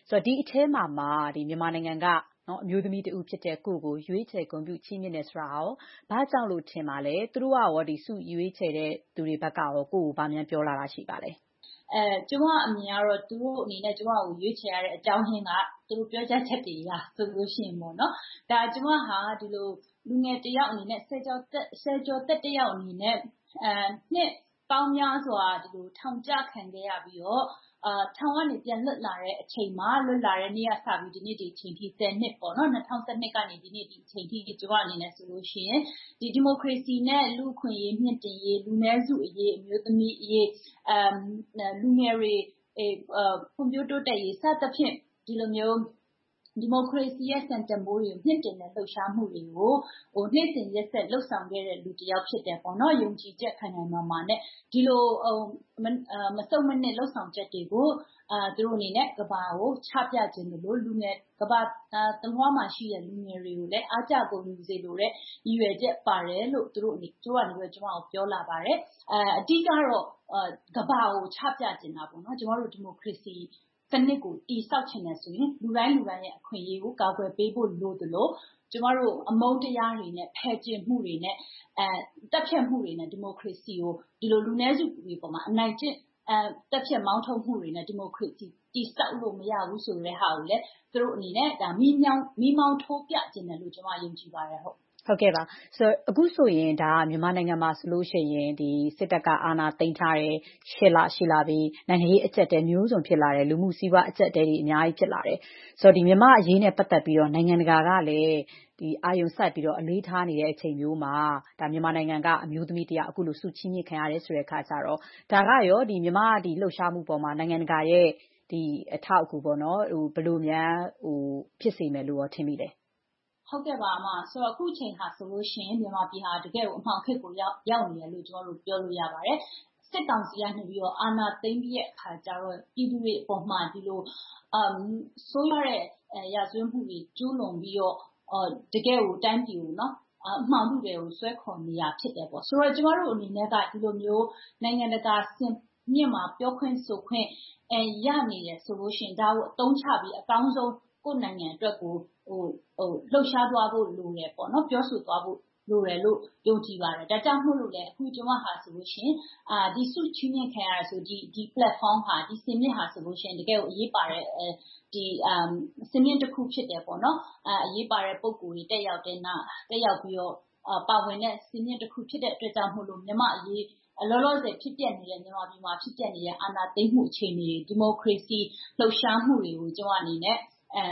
ဆိုတော့ဒီအထဲမှာမြန်မာနိုင်ငံကနော်အမျိုးသမီးတဦးဖြစ်တဲ့ကိုရွေးချယ်ဂုဏ်ပြုချီးမြှင့်တယ်ဆိုတာရောဘာကြောင့်လို့ထင်ပါလဲသူတို့ကရောဒီစုရွေးချယ်တဲ့သူတွေဘက်ကရောကိုဗာမြန်ပြောလာတာရှိပါလဲကျမအမြင်ကတော့သူတို့အနေနဲ့ကျမကိုရွေးချယ်ရတဲ့အကြောင်းရင်းကသူတို့ပြောကြားချက်တွေအရဆိုလို့ရှိရင်ပေါ့နော်ဒါကျမဟာဒီလိုလူငယ်တယောက်အနေနဲ့ဆယ်ကျော်သက်တယောက်အနေနဲ့နှစ်ပေါင်းများစွာဒီလိုထောင်ကျခံခဲ့ရပြီးတော့ထောင်ကနေပြန်လွတ်လာတဲ့အချိန်မှာလွတ်လာတဲ့နေ့ကစပြီးဒီနေ့ဒီအချိန်ထိ10နှစ်ပေါ့နော်2012ကနေဒီနေ့ဒီအချိန်ထိကျမအနေနဲ့ဆိုလို့ရှိရင်ဒီမိုကရေစီနဲ့လူ့အခွင့်အရေးမြင့်တင်ရေးလူနည်းစုအရေးအမျိုးသမီးအရေးလူငယ်တွေဖွံ့ဖြိုးတိုးတက်ရေးစသဖြင့်ဒီလိုမျိုးဒီမိုကရေစီရဲ့စံတန်ဖိုးတွေကိုမြင့်တင်တဲ့လှုပ်ရှားမှုတွေကိုနေ့စဉ်ရက်ဆက်လှုပ်ဆောင်ခဲ့တဲ့လူတစ်ယောက်ဖြစ်တယ်ပေါ့နော်ယုံကြည်ချက်ခိုင်ခိုင်မာမာနဲ့ဒီလိုမစုံမနစ်လှုပ်ဆောင်ချက်တွေကိုသူတို့အနေနဲ့ကဘာကိုချပြခြင်းလို့လူငယ်ကဘာတလွှားမှာရှိတဲ့လူငယ်တွေကိုလည်းအားကြကုန်ယူစေလိုတဲ့ရည်ရွယ်ချက်ပါတယ်လို့သူတို့ကနေကျွန်မကိုပြောလာပါတယ်အဓိကတော့ကဘာကိုချပြခြင်းတာပေါ့နော်ကျွန်တော်တို့ဒီမိုကရေစီစနစ်ကိုတည်ဆောက်ခြင်းနဲ့ဆိုရင်လူတိုင်းရဲ့အခွင့်အရေးကိုကာကွယ်ပေးဖို့လိုသလိုကျမတို့အမုန်းတရားတွေနဲ့ဖယ်ကျဉ်မှုတွေနဲ့တပ်ဖြတ်မှုတွေနဲ့ဒီမိုကရေစီကိုဒီလိုလူနည်းစုတွေပေါ်မှာအနိုင်ကျင့်တပ်ဖြတ်မောင်းထုတ်မှုတွေနဲ့ဒီမိုကရေစီတည်ဆောက်လို့မရဘူးဆိုတဲ့ဟာကိုလည်းသူတို့အနေနဲ့ဒါမီးမောင်းထိုးပြခြင်းတယ်လို့ကျမယုံကြည်ပါတယ်ဟုတ်ကဲ့ပါဆိုတော့အခုဆိုရင်ဒါမြန်မာနိုင်ငံမှာဆိုလို့ရှိရင်ဒီစစ်တပ်ကအာဏာသိမ်းထားတဲ့8လရှိလာပြီနိုင်ငံရေးအကျပ်တဲမျိုးစုံဖြစ်လာတယ်လူမှုစီးပွားအကျပ်တဲတွေအများကြီးဖြစ်လာတယ်ဆိုတော့ဒီမြန်မာအရေးနဲ့ပတ်သက်ပြီးတော့နိုင်ငံတကာကလည်းဒီအာယုံဆက်ပြီးတော့အလေးထားနေတဲ့အချိန်မျိုးမှာဒါမြန်မာနိုင်ငံကအမျိုးသမီးတယောက်အခုလိုစုချီးမြှင့်ခံရတယ်ဆိုတဲ့အခါကျတော့ဒါကရောဒီမြန်မာဒီလှုပ်ရှားမှုပေါ်မှာနိုင်ငံတကာရဲ့ဒီအထောက်အကူပေါ့နော်ဘယ်လိုများဖြစ်စေမယ်လို့ရောထင်မိလဲဟုတ်ကဲ့ပါအမဆိုတော့အခုချိန်ဟာဆိုလို့ရှိရင်မြန်မာပြည်ဟာတကယ်ကိုအမှောင်ခေတ်ကိုရောက်နေတယ်လို့ကျွန်တော်တို့ပြောလို့ရပါတယ်စစ်ကောင်စီကနေပြီးတော့အာဏာသိမ်းပြီးတဲ့အခါကျတော့ပြည်သူတွေအပေါ်မှာဒီလိုဆိုးရတဲ့ရာဇဝတ်မှုတွေကျူးလွန်ပြီးတော့တကယ်ကိုတိုင်းပြည်ကိုနော်အမှောင်ထုတွေကိုဆွဲခေါ်နေရဖြစ်တယ်ပေါ့ဆိုတော့ကျွန်တော်တို့အနေနဲ့ကဒီလိုမျိုးနိုင်ငံတကာစင်မြင့်မှာပြောခွင့်ဆိုခွင့်ရနေတယ်ဆိုလို့ရှိရင်ဒါကိုအသုံးချပြီးအကောင်းဆုံးကိုယ်နိုင်ငံအတွက်ကိုလှုပ်ရှားသွားဖို့လိုတယ်ပေါ့နော်ပြောဆိုသွားဖို့လိုတယ်လို့ယုံကြည်ပါတယ်ဒါကြောင့်မို့လို့လည်းအခုကျွန်မဟာဆိုလို့ရှိရင်ဒီစုချီးမြှင့်ခံရတာဆိုဒီ platform ဟာဒီစင်မြင့်ဟာဆိုလို့ရှိရင်တကယ်ကိုအရေးပါတဲ့ဒီစင်မြင့်တစ်ခုဖြစ်တယ်ပေါ့နော်အရေးပါတဲ့ပုံကိုယ်တွေတက်ရောက်ပြီးတော့ပါဝင်တဲ့စင်မြင့်တစ်ခုဖြစ်တဲ့အတွက်ကြောင့်မို့လို့မြန်မာအရေးလောလောဆယ်ဖြစ်ပျက်နေတဲ့မြန်မာပြည်မှာဖြစ်ပျက်နေတဲ့အာဏာသိမ်းမှုအခြေအနေတွေဒီမိုကရေစီလှုပ်ရှားမှုတွေကိုကျွန်မအနေနဲ့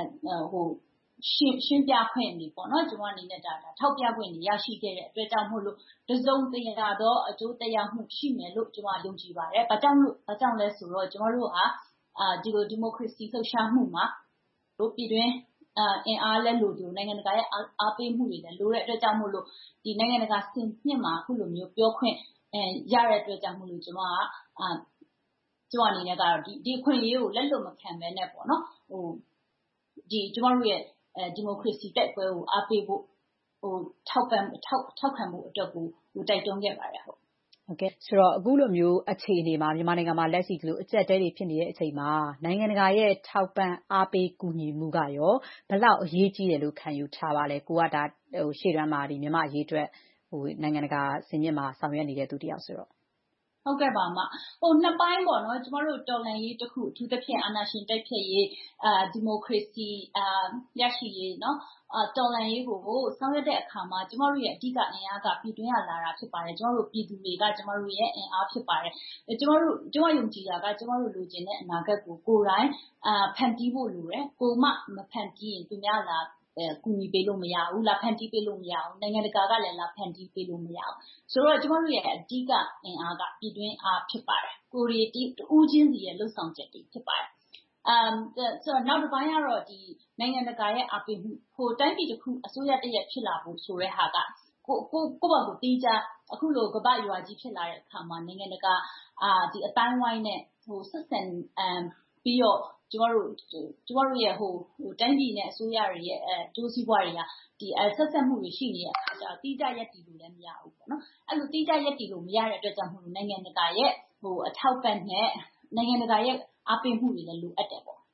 ရှင်းပြခွင့်နေပေါ့နော်ကျွန်မအနေနဲ့ဒါထောက်ပြခွင့်နေရရှိခဲ့တဲ့အတွက်ကြောင့်မို့လို့တစုံတရာသောအကျိုးတရားမှုရှိမယ်လို့ကျွန်မယုံကြည်ပါတယ်။ဘာကြောင့်လဲဆိုတော့ကျွန်တော်တို့ဟာဒီလိုဒီမိုကရေစီလှုပ်ရှားမှုမှာတို့ပြည်တွင်းအင်အားလည်းလိုတယ်နိုင်ငံတကာရဲ့အားပေးမှုတွေလည်းလိုတဲ့အတွက်ကြောင့်မို့လို့ဒီနိုင်ငံတကာစင်မြင့်မှာအခုလိုမျိုးပြောခွင့်ရတဲ့အတွက်ကြောင့်မို့လို့ကျွန်မအနေနဲ့ကတော့ဒီအခွင့်အရေးကိုလက်လွတ်မခံဘဲနဲ့ပေါ့နော်ဒီကျွန်တော်တို့ရဲ့ဒီမိုကရေစီတိုက်ပွဲကိုအားပေးဖို့ထောက်ခံဖို့အတွက်ကိုတိုက်တွန်းခဲ့ပါတယ်ဟုတ်ကဲ့ဆိုတော့အခုလိုမျိုးအခြေအနေမှာမြန်မာနိုင်ငံမှာလက်ရှိဒီလိုအကျပ်တဲတွေဖြစ်နေတဲ့အချိန်မှာနိုင်ငံတကာရဲ့ထောက်ပံ့အားပေးကူညီမှုကရောဘယ်လောက်အရေးကြီးတယ်လို့ခံယူထားပါလဲကိုကဒါရှေ့တန်းမှာဒီမြန်မာအရေးအတွက်နိုင်ငံတကာစင်မြင့်မှာဆောင်ရွက်နေတဲ့သူတယောက်ဆိုတော့ဟုတ်ကဲ့ပါအမနှစ်ပိုင်းပေါ့နော်ကျမတို့တော်လှန်ရေးတစ်ခုအထူးသဖြင့်အာဏာရှင်တိုက်ဖျက်ရေးဒီမိုကရေစီရရှိရေးเนาะတော်လှန်ရေးကိုဆောင်ရွက်တဲ့အခါမှာကျမတို့ရဲ့အဓိကအင်အားကပြည်တွင်းရလာတာဖြစ်ပါတယ်ကျမတို့ပြည်သူတွေကကျမတို့ရဲ့အင်အားဖြစ်ပါတယ်ကျမယုံကြည်တာကကျမတို့လိုချင်တဲ့အနာဂတ်ကိုကိုယ်တိုင်ဖန်တီးဖို့လိုတယ်ကိုမဖန်တီးရင်သူများလာကူညီပေးလို့မရဘူးလာဖန်တီးပေးလို့မရဘူးနိုင်ငံတကာကလည်းလာဖန်တီးပေးလို့မရဘူးဆိုတော့ကျမတို့ရဲ့အဓိကအင်အားကပြည်တွင်းအားဖြစ်ပါတယ်ကိုရီတီဦးချင်းစီရဲ့လှုပ်ဆောင်ချက်တွေဖြစ်ပါတယ်ဆိုတော့နောက်တစ်ပိုင်းကတော့ဒီနိုင်ငံတကာရဲ့အားပေးမှုဟိုတိုင်းပြည်တစ်ခုအစိုးရတရက်ဖြစ်လာဖို့ဆိုတဲ့ဟာကကိုယ့်ဘာကိုတီးကြအခုလိုကပ္ပရွာကြီးဖြစ်လာတဲ့အခါမှာနိုင်ငံတကာဒီအတိုင်းဝိုင်းနဲ့ဆက်ဆံပြီးတော့ကျမတို့ရဲ့တိုင်းပြည်နဲ့အစိုးရတွေရဲ့ကျိုးစီးပွားတွေကဒီဆက်ဆက်မှုတွေရှိနေတဲ့အခါကျတော့တီးကြရက်တည်လို့လည်းမရဘူးပေါ့နော်အဲ့လိုတီးကြရက်တည်လို့မရတဲ့အတွက်ကြောင့်မို့လို့နိုင်ငံတကာရဲ့အထောက်ပံ့နဲ့နိုင်ငံတကာရဲ့အားပေးမှုတွေလည်းလိုအပ်တယ်ပေါ့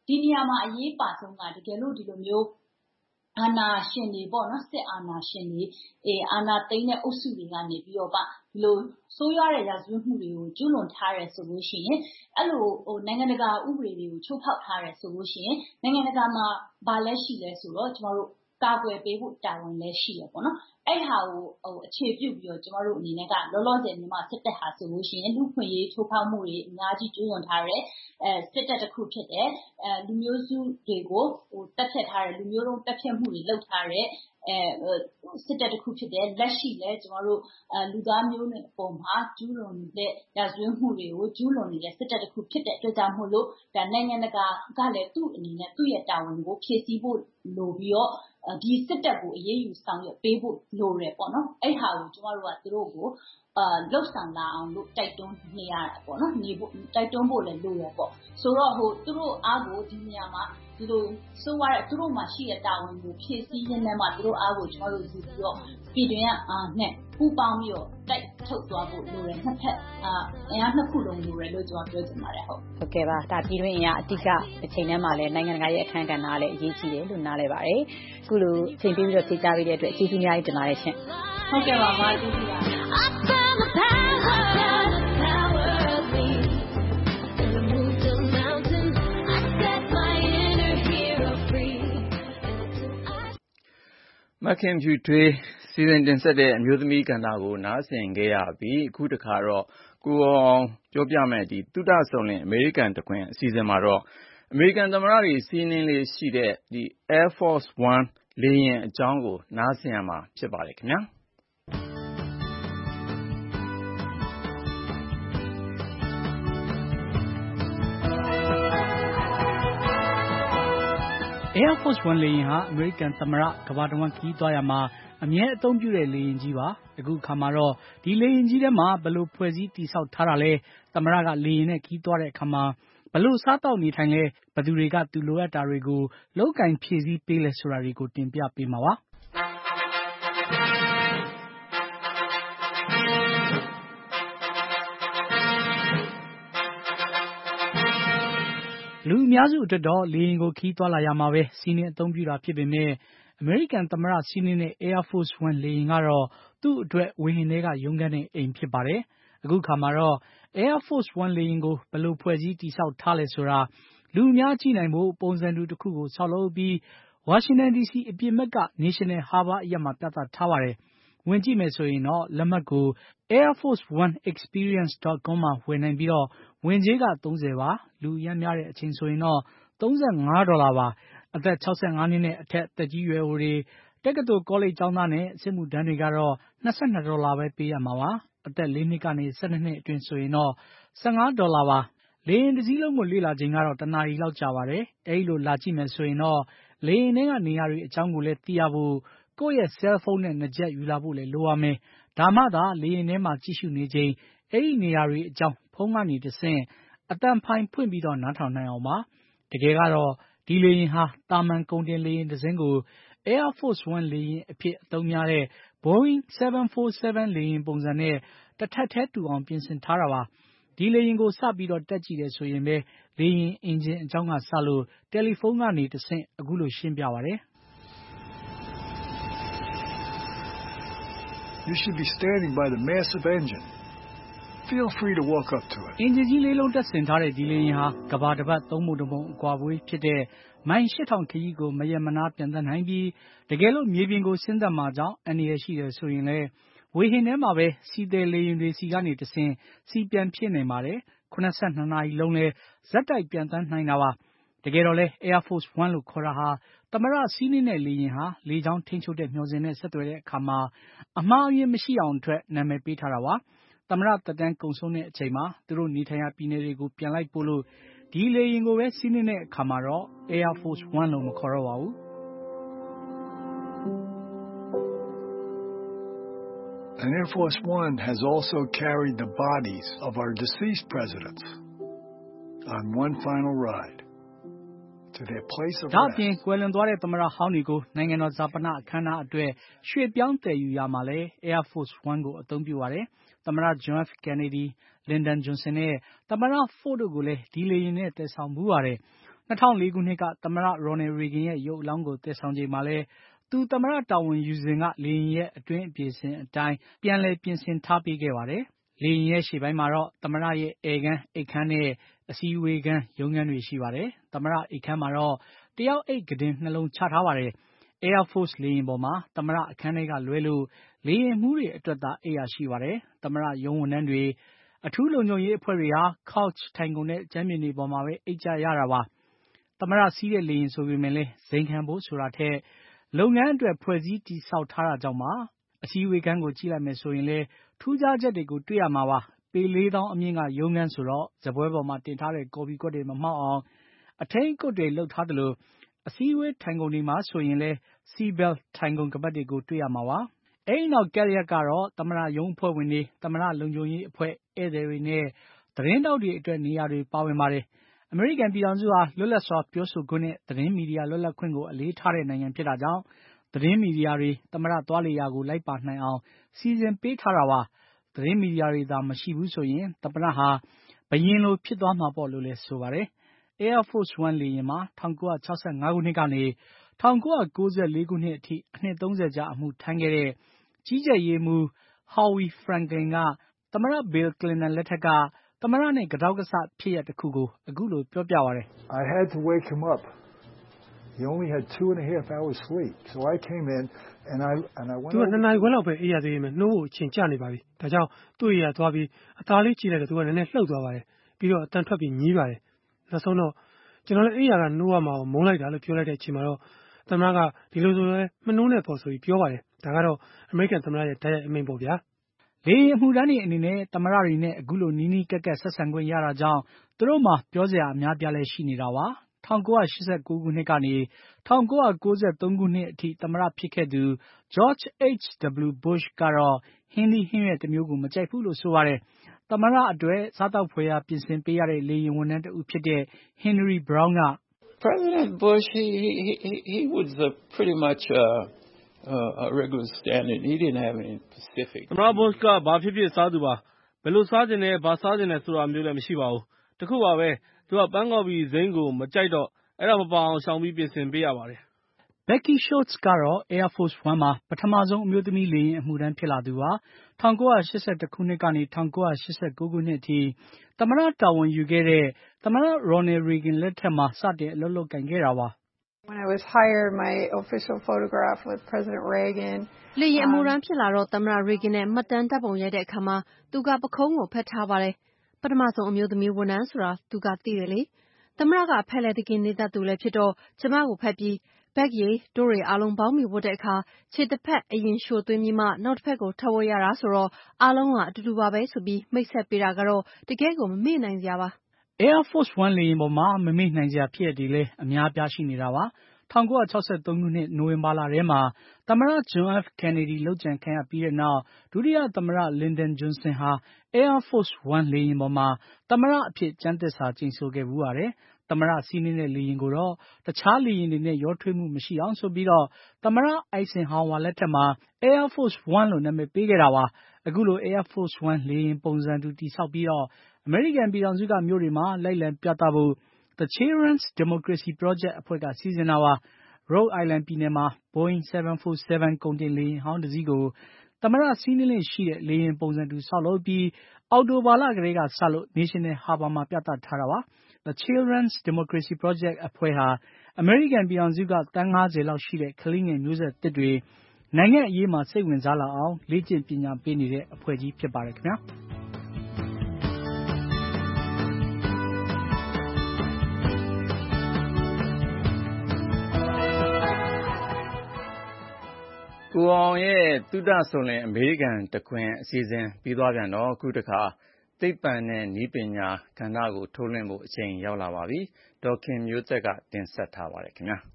ဒီနေရာမှာအရေးပါဆုံးကတကယ်လို့ဒီလိုမျိုးအာဏာရှင်တွေပေါ့နော်စစ်အာဏာရှင်တွေအာဏာသိမ်းတဲ့အုပ်စုတွေကနေပြီးတော့ဒီလိုဆိုးရွားတဲ့ရာဇဝတ်မှုတွေကိုကျူးလွန်ထားတယ်ဆိုလို့ရှိရင်အဲ့လိုနိုင်ငံတကာဥပဒေတွေကိုချိုးဖောက်ထားတယ်ဆိုလို့ရှိရင်နိုင်ငံတကာမှာဘာလဲရှိလဲဆိုတော့ကျမတို့ကာကွယ်ပေးဖို့တာဝန်လည်းရှိရပေါ့နော်အဲ့ဟာကိုအခြေပြုပြီးတော့ကျမတို့အနေနဲ့ကလောလောဆယ်မြန်မာစစ်တပ်ဟာဆိုလို့ရှိရင်လူခွင့်ရေးချိုးဖောက်မှုတွေအများကြီးကျူးလွန်ထားတဲ့စစ်တပ်တစ်ခုဖြစ်တဲ့လူမျိုးစုတွေကိုတပ်ဖြတ်ထားတဲ့လူမျိုးတုံးတပ်ဖြတ်မှုတွေလုပ်ထားတဲ့စစ်တပ်တစ်ခုဖြစ်တဲ့လက်ရှိလဲကျမတို့လူသားမျိုးနွယ်ပုံမှာကျူးလွန်တဲ့ရာဇဝတ်မှုတွေကိုကျူးလွန်နေတဲ့စစ်တပ်တစ်ခုဖြစ်တဲ့အတွက်ကြောင့်မို့လို့ဒါနိုင်ငံတကာကလည်းသူ့အနေနဲ့သူ့ရဲ့တာဝန်ကိုဖြည့်ဆည်းဖို့လိုပြီးတော့ဒီစစ်တပ်ကိုအရေးယူဆောင်ရွက်ပေးဖို့လိုတယ်ပေါ့နော်အဲ့ဟာကိုကျမတို့ကသူတို့ကိုလှုပ်ဆောင်လာအောင်လို့တိုက်တွန်းနေရတာပေါ့နော်နေဖို့တိုက်တွန်းဖို့လည်းလိုရပေါ့ဆိုတော့သူတို့အားကိုဒီနေရာမှာဒီလိုဆိုရတဲ့သူတို့မှာရှိတဲ့တာဝန်ကိုဖြည့်ဆည်းရင်းနဲ့မှသူတို့အားကိုကျမတို့ယူပြီးတော့ပြည်တွင်းနဲ့ပူးပေါင်းပြီးတော့တိုက်ထုတ်သွားဖို့လိုတယ်နှစ်ဖက်အင်အားနှစ်ခုလုံးလိုတယ်လို့ကျွန်တော်ပြောချင်ပါတယ်ဟုတ်ကဲ့ပါဒါပြည်တွင်းအင်အားအတိကအချိန်ထဲမှာလည်းနိုင်ငံတကာရဲ့အခမ်းအနားလည်းအရေးကြီးတယ်လို့နားလည်ပါတယ်အခုလိုအချိန်ပေးပြီးတော့ဖြေကြားပေးတဲ့အတွက်ကျေးဇူးများကြီးတင်ပါတယ်ရှင်ဟုတ်ကဲ့ပါကျေးဇူးပါမခင်ဖြူထွေးစီစဉ်တင်ဆက်တဲ့အမျိုးသမီးကဏ္ဍကိုနားဆင်ခဲ့ရပြီးအခုတခါတော့ကိုအောင်ပြောပြမယ်ဒီသုတဆုံလင်အမေရိကန်တခွင်အစီအစဉ်မှာတော့အမေရိကန်သမ္မတတွေစီးနှင်းလေးရှိတဲ့ဒီ Air Force One လေယာဉ်အကြောင်းကိုနားဆင်ရမှာဖြစ်ပါတယ်ခင်ဗျာ Air Force One လေယာဉ်ဟာအမေရိကန်သမ္မတကမ္ဘာတဝန်းခရီးသွားရမှာအမြဲအသုံးပြုတဲ့လေယာဉ်ကြီးပါအခုခါမှာတော့ဒီလေယာဉ်ကြီးထဲမှာဘယ်လိုဖွဲ့စည်းတည်ဆောက်ထားတာလဲသမ္မတကလေယာဉ်နဲ့ခရီးသွားတဲ့အခါမှာဘယ်လိုစားတောက်နေထိုင်လဲဘယ်သူတွေကသူလိုအပ်တာတွေကိုလောက်ကင်ဖြည့်ဆည်းပေးလဲဆိုတာတွေကိုတင်ပြပေးမှာပါလူအများစုအတွက်တော့လေယာဉ်ကိုခီးသွားလာရမှာပဲစီးနှင်းအသုံးပြုတာဖြစ်ပေမဲ့အမေရိကန်သမ္မတစီးနှင်းတဲ့ Air Force One လေယာဉ်ကတော့သူ့အတွက်ဝေဟင်ထဲကရုန်းကန်တဲ့အိမ်ဖြစ်ပါတယ်အခုခါမှာတော့ Air Force One လေယာဉ်ကိုဘယ်လိုဖွဲ့စည်းတည်ဆောက်ထားလဲဆိုတာလူအများကြည့်နိုင်ဖို့ပုံစံတူတစ်ခုကိုဆောက်လုပ်ပြီးဝါရှင်တန် DC အပြင်ဘက်က National Harbor အရပ်မှာပြသထားပါတယ်ဝင်ကြည့်မယ်ဆိုရင်တော့လက်မှတ်ကို airforce1experience.com မှာဝယ်နိုင်ပြီးတော့ဝင်ကြေးက$30ပါလူအများများတဲ့အချိန်ဆိုရင်တော့$35ပါအသက်65နှစ်နဲ့အထက်သက်ကြီးရွယ်အိုတွေတက္ကသိုလ်ကောလိပ်ကျောင်းသားနဲ့စစ်မှုထမ်းတွေကတော့$22ပဲပေးရမှာပါအသက်4နှစ်ကနေ12နှစ်အတွင်းဆိုရင်တော့$15ပါလေယာဉ်တစ်စီးလုံးကိုလေ့လာချိန်ကတော့1နာရီလောက်ကြာပါတယ်အဲဒီလိုလာကြည့်မယ်ဆိုရင်တော့လေယာဉ်ထဲကနေရာတွေအကြောင်းကိုလည်းသိရဖို့ကိုယ့်ရဲ့ဆဲလ်ဖုန်းနဲ့2ချက်ယူလာဖို့လည်းလိုရမယ်ဒါမှသာလေယာဉ်ထဲမှာကြည့်ရှုနေချိန်အဲ့ဒီနေရာတွေအကြောင်းဖုန်းကနေတဆင့်အတန်ဖိုင်ဖွင့်ပြီးတော့နားထောင်နိုင်အောင်ပါတကယ်ကတော့ဒီလေယာဉ်ဟာတာမန်ကုန်တင်လေယာဉ်တစ်စင်းကို Air Force One လေယာဉ်အဖြစ်အသုံးများတဲ့ Boeing 747 လေယာဉ်ပုံစံနဲ့တစ်ထပ်ထဲတူအောင်ပြင်ဆင်ထားတာပါဒီလေယာဉ်ကိုစပြီးတော့တက်ကြည့်တယ်ဆိုရင်ပဲလေယာဉ်အင်ဂျင်အကြောင်းကစလို့တယ်လီဖုန်းကနေတဆင့်အခုလိုရှင်းပြပါတယ် You should be standing by the massive engine. Feel free to walk up to it. အင်ဂျင်ကြီးလေးလုံးတက်ဆင်ထားတဲ့ဒီလေယာဉ်ဟာကဘာတစ်ပတ်သုံးပုံတစ်ပုံအကွာဝေးဖြစ်တဲ့မိုင် 8000 ခရီးကိုမရက်မနားပြန်သက်နိုင်ပြီးတကယ်လို့မြေပြင်ကိုဆင်းသက်မှာကြောင့်အန္တရာယ်ရှိတယ်ဆိုရင်လည်းဝေဟင်ထဲမှာပဲစီးသည်လေယာဉ်တွေစီကနေတဆင့်စီပြန်ဖြစ်နိုင်ပါတယ်82နာရီလုံးလဲဇက်တိုက်ပြန်တန်းနိုင်တာပါတကယ်တော့လဲ Air Force One လို့ခေါ်တာဟာသမ္မတစီးနှင်းတဲ့လေယာဉ်ဟာလေကြောင်းထိန်းချုပ်တဲ့မျှော်စင်နဲ့ဆက်သွယ်တဲ့အခါမှာအမှားအယွင်းမရှိအောင်အတွက်နာမည်ပေးထားတာပါသမ္မတသက်တမ်းကုန်ဆုံးတဲ့အချိန်မှာသူတို့နေထိုင်ရာပြည်နယ်တွေကိုပြန်လိုက်ပို့လို့ဒီလေယာဉ်ကိုပဲစီးနှင်းတဲ့အခါမှာတော့ Air Force One လို့မခေါ်တော့ပါဘူး And Air Force One has also carried the bodies of our deceased presidents on one final ride to their place of rest. ဒါပြင်ကွယ်လွန်သွားတဲ့သမ္မတဟောင်းတွေကိုနိုင်ငံတော်ဇာပနအခမ်းအနားအတွက်ရွှေ့ပြောင်းတည်ယူရမှာလဲ Air Force One ကိုအသုံးပြုပါတယ်သမ္မတ John F. Kennedy, Lyndon Johnson နဲ့သမ္မတ Ford တို့ကိုလည်းဒီလေယာဉ်နဲ့တည်ဆောင်မှုပါတယ် 2004 ခုနှစ်ကသမ္မတ Ronald Reagan ရဲ့ရုပ်အလောင်းကိုသယ်ဆောင်ချိန်မှာလည်းသူသမ္မတတာဝန်ယူစဉ်ကလေယာဉ်ရဲ့အတွင်းအပြင်အတိုင်းပြန်လည်ပြင်ဆင်ထားပေးခဲ့ပါတယ်။ လေယာဉ်ရဲ့ရှေ့ပိုင်းမှာတော့သမ္မတရဲ့ဧည့်ခန်းအိပ်ခန်းနဲ့အစည်းအဝေးခန်းရုံးခန်းတွေရှိပါတယ်။ သမ္မတအိပ်ခန်းမှာတော့တယောက်အိပ်ကုတင်2လုံးချထားပါတယ်။ Air Force လေယာဉ်ပေါ်မှာသမ္မတအခန်းထဲကလွဲလို့လေယာဉ်မှူးတွေအတွက်သာအိပ်ရာရှိပါတယ်။ သမ္မတရုံးဝန်ထမ်းတွေအထူးလုံခြုံရေးအဖွဲ့တွေဟာ couch ထိုင်ခုံနဲ့ကြမ်းပြင်တွေပေါ်မှာပဲအိပ်ကြရတာပါ။ သမ္မတစီးတဲ့လေယာဉ်ဆိုပေမယ့်လည်းဇိမ်ခံဖို့ဆိုတာထက်လုပ်ငန်းအတွက်ဖွဲ့စည်းတည်ဆောက်ထားတာကြောင့်ပါ။ အစည်းအဝေးခန်းကိုကြည့်လိုက်မယ်ဆိုရင်လည်းထူးခြားချက်တွေကိုတွေ့ရမှာပါ။ ပေ 4,000 အမြင့်ကရုံးခန်းဆိုတော့စားပွဲပေါ်မှာတင်ထားတဲ့ကော်ဖီကွက်တွေမမှောက်အောင်အထိန်းအကွပ်တွေလုပ်ထားသလိုအစည်းအဝေးထိုင်ခုံတွေမှာဆိုရင်လည်း Seatbelt ထိုင်ခုံခါးပတ်တွေကိုတွေ့ရမှာပါ။ အဲဒီနောက်ကပ်လျက်ကတော့သမ္မတရုံးအဖွဲ့ဝင်တွေသမ္မတလုံခြုံရေးအဖွဲ့ဧည့်သည်တွေနဲ့သတင်းထောက်တွေအတွက်နေရာတွေပါဝင်ပါတယ်။ အမေရိကန်ပြည်ထောင်စုဟာလွတ်လပ်စွာပြောဆိုခွင့်နဲ့သတင်းမီဒီယာလွတ်လပ်ခွင့်ကိုအလေးထားတဲ့နိုင်ငံဖြစ်တာကြောင့်သတင်းမီဒီယာတွေသမ္မတသွားလေရာကိုလိုက်ပါနိုင်အောင်စီစဉ်ပေးထားတာပါ။ သတင်းမီဒီယာတွေသာမရှိဘူးဆိုရင်သမ္မတဟာဘုရင်လိုဖြစ်သွားမှာပေါ့လို့လည်းဆိုပါတယ်။ Air Force One လေယာဉ်မှာ1965 ခုနှစ်ကနေ1994 ခုနှစ်အထိအနှစ် 30 ကြာအမှုထမ်းခဲ့တဲ့ကြီးကြပ်ရေးမှူး Howie Franklin ကသမ္မတ Bill Clinton လက်ထက်ကသမ္မတနဲ့ကတောက်ကဆဖြစ်ရပ်တခုကိုအခုလိုပြောပြပါတယ်။ I had to wake him up. He only had 2.5 hours sleep. So I came in and I went သူက2 နာရီခွဲလောက်ပဲအေးရသေးတယ်နှိုးဖို့အချိန်ကျနေပါပြီ။ဒါကြောင့်သူ့အေးရသွားပြီးအသားလေးကြည့်လိုက်တော့သူကနည်းနည်းလှုပ်သွားပါတယ်။ပြီးတော့အတန်ထွက်ပြီးညည်းပါတယ်။နောက်ဆုံးတော့ကျွန်တော်လည်းအေးရကနှိုးရမှာကိုမုန်းလိုက်တာလို့ပြောလိုက်တဲ့အချိန်မှာတော့သမ္မတကဒီလိုဆိုလည်းမနှိုးနဲ့ပေါ့ဆိုပြီးပြောပါတယ်။ဒါကတော့အမေရိကန်သမ္မတရဲ့တိုက်ရိုက်အမိန့်ပေါ့ဗျာ။လေယာဉ်အမှုထမ်းတွေအနေနဲ့သမ္မတတွေနဲ့အခုလိုနီးနီးကပ်ကပ်ဆက်ဆံခွင့်ရတာကြောင့်သူတို့မှာပြောစရာအများပြားလည်းရှိနေတာပါ။ 1989 ခုနှစ်ကနေ1993 ခုနှစ်အထိသမ္မတဖြစ်ခဲ့သူ George H.W. Bush ကတော့ဟင်းသီးဟင်းရွက်တမျိုးကိုမကြိုက်ဘူးလို့ဆိုပါတယ်။သမ္မတအတွက်စားသောက်ဖွယ်ရာပြင်ဆင်ပေးရတဲ့လေယာဉ်ဝန်ထမ်းတဦးဖြစ်တဲ့ Henry Brown က President Bush he was pretty much a regular standard. He didn't have any specific. သမ္မတ Bush ကဘာဖြစ်ဖြစ်စားသူပါ။ဘယ်လိုစားချင်တယ်ဘာစားချင်တယ်ဆိုတာမျိုးလည်းမရှိပါဘူး။တခုပါပဲသူကပန်းကော်ဖီစိမ်းကိုမကြိုက်တော့အဲ့ဒါမပါအောင်ရှောင်ပြီးပြင်ဆင်ပေးရပါတယ်။ Becky Schultz ကတော့ Air Force One မှာပထမဆုံးအမျိုးသမီးလေယာဉ်အမှုထမ်းဖြစ်လာသူပါ။1981 ခုနှစ်ကနေ1989 ခုနှစ်အထိသမ္မတတာဝန်ယူခဲ့တဲ့သမ္မတ Ronald Reagan လက်ထက်မှာစတင်အလုပ်လုပ်ကိုင်ခဲ့တာပါ။ When I was hired, my official photograph with President Reagan. လေယာဉ်အမှုထမ်းဖြစ်လာတော့သမ္မတ Reagan နဲ့မှတ်တမ်းဓာတ်ပုံရိုက်တဲ့အခါမှာသူကပခုံးကိုဖတ်ထားပါတယ်။ပထမဆုံးအမျိုးသမီးဝန်ထမ်းဆိုတာသူကသိတယ်လေ။သမ္မတကဖက်လက်သခင်နေတတ်သူလည်းဖြစ်တော့ကျမကိုဖက်ပြီးဘက်ရေတို့တွေအားလုံးပေါင်းပြီးဝတ်တဲ့အခါခြေတစ်ဖက်အရင်လျှိုသွင်းပြီးမှနောက်တစ်ဖက်ကိုထပ်ဝတ်ရတာဆိုတော့အားလုံးကအတူတူပါပဲဆိုပြီးမိတ်ဆက်ပေးတာကတော့တကယ်ကိုမမေ့နိုင်စရာပါ။ Air Force One လေယာဉ်ပေါ်မှာမမေ့နိုင်စရာဖြစ်ရပ်တွေလည်းအများအပြားရှိနေတာပါ။1963 ခုနှစ်နိုဝင်ဘာလထဲမှာသမ္မတ John F. Kennedy လုပ်ကြံခံရပြီးတဲ့နောက်ဒုတိယသမ္မတ Lyndon Johnson ဟာ Air Force One လေယာဉ်ပေါ်မှာသမ္မတအဖြစ်ကျမ်းသစ္စာကျိန်ဆိုခဲ့ဖူးပါတယ်။သမ္မတစီးနင်းတဲ့လေယာဉ်ကိုတော့တခြားလေယာဉ်တွေနဲ့ရောထွေးမှုမရှိအောင်ဆိုပြီးသမ္မတ Eisenhower လက်ထက်မှာ Air Force One လို့နာမည်ပေးခဲ့တာပါ။အခုလို Air Force One လေယာဉ်ပုံစံတူတည်ဆောက်ပြီးအမေရိကန်ပြည်ထောင်စုကမြို့တွေမှာလိုက်လံပြသဖို့The Children's Democracy Project အဖွဲ့ကစီစဉ်တာပါ။ Rhode Island ပြည်နယ်မှာ Boeing 747 ကုန်တင်လေယာဉ်ဟောင်းတစီးကိုသမ္မတစီးနင်းလေ့ရှိတဲ့လေယာဉ်ပုံစံတူဆောက်လုပ်ပြီးအောက်တိုဘာလကတည်းကစလို့ National Harbor မှာပြသထားတာပါ။ The Children's Democracy Project အဖွဲ့ဟာအမေရိကန်ပြည်ထောင်စုကသန်း 50 လောက်ရှိတဲ့ကလေးငယ်မျိုးဆက်သစ်တွေနိုင်ငံ့အရေးမှာစိတ်ဝင်စားလာအောင်လေ့ကျင့်ပညာပေးနေတဲ့အဖွဲ့ကြီးဖြစ်ပါတယ်ခင်ဗျာ။။ကိုအောင်ရဲ့သုတဆုံလင်အမေရိကန်တခွင်အစီအစဉ်ပြီးသွားပြန်တော့အခုတခါသိပ္ပံနဲ့နည်းပညာကဏ္ဍကိုထုတ်လွှင့်ဖို့အချိန်ရောက်လာပါပြီ။ဒေါ်ခင်မျိုးသက်ကတင်ဆက်ထားပါတယ်ခင်ဗျာ။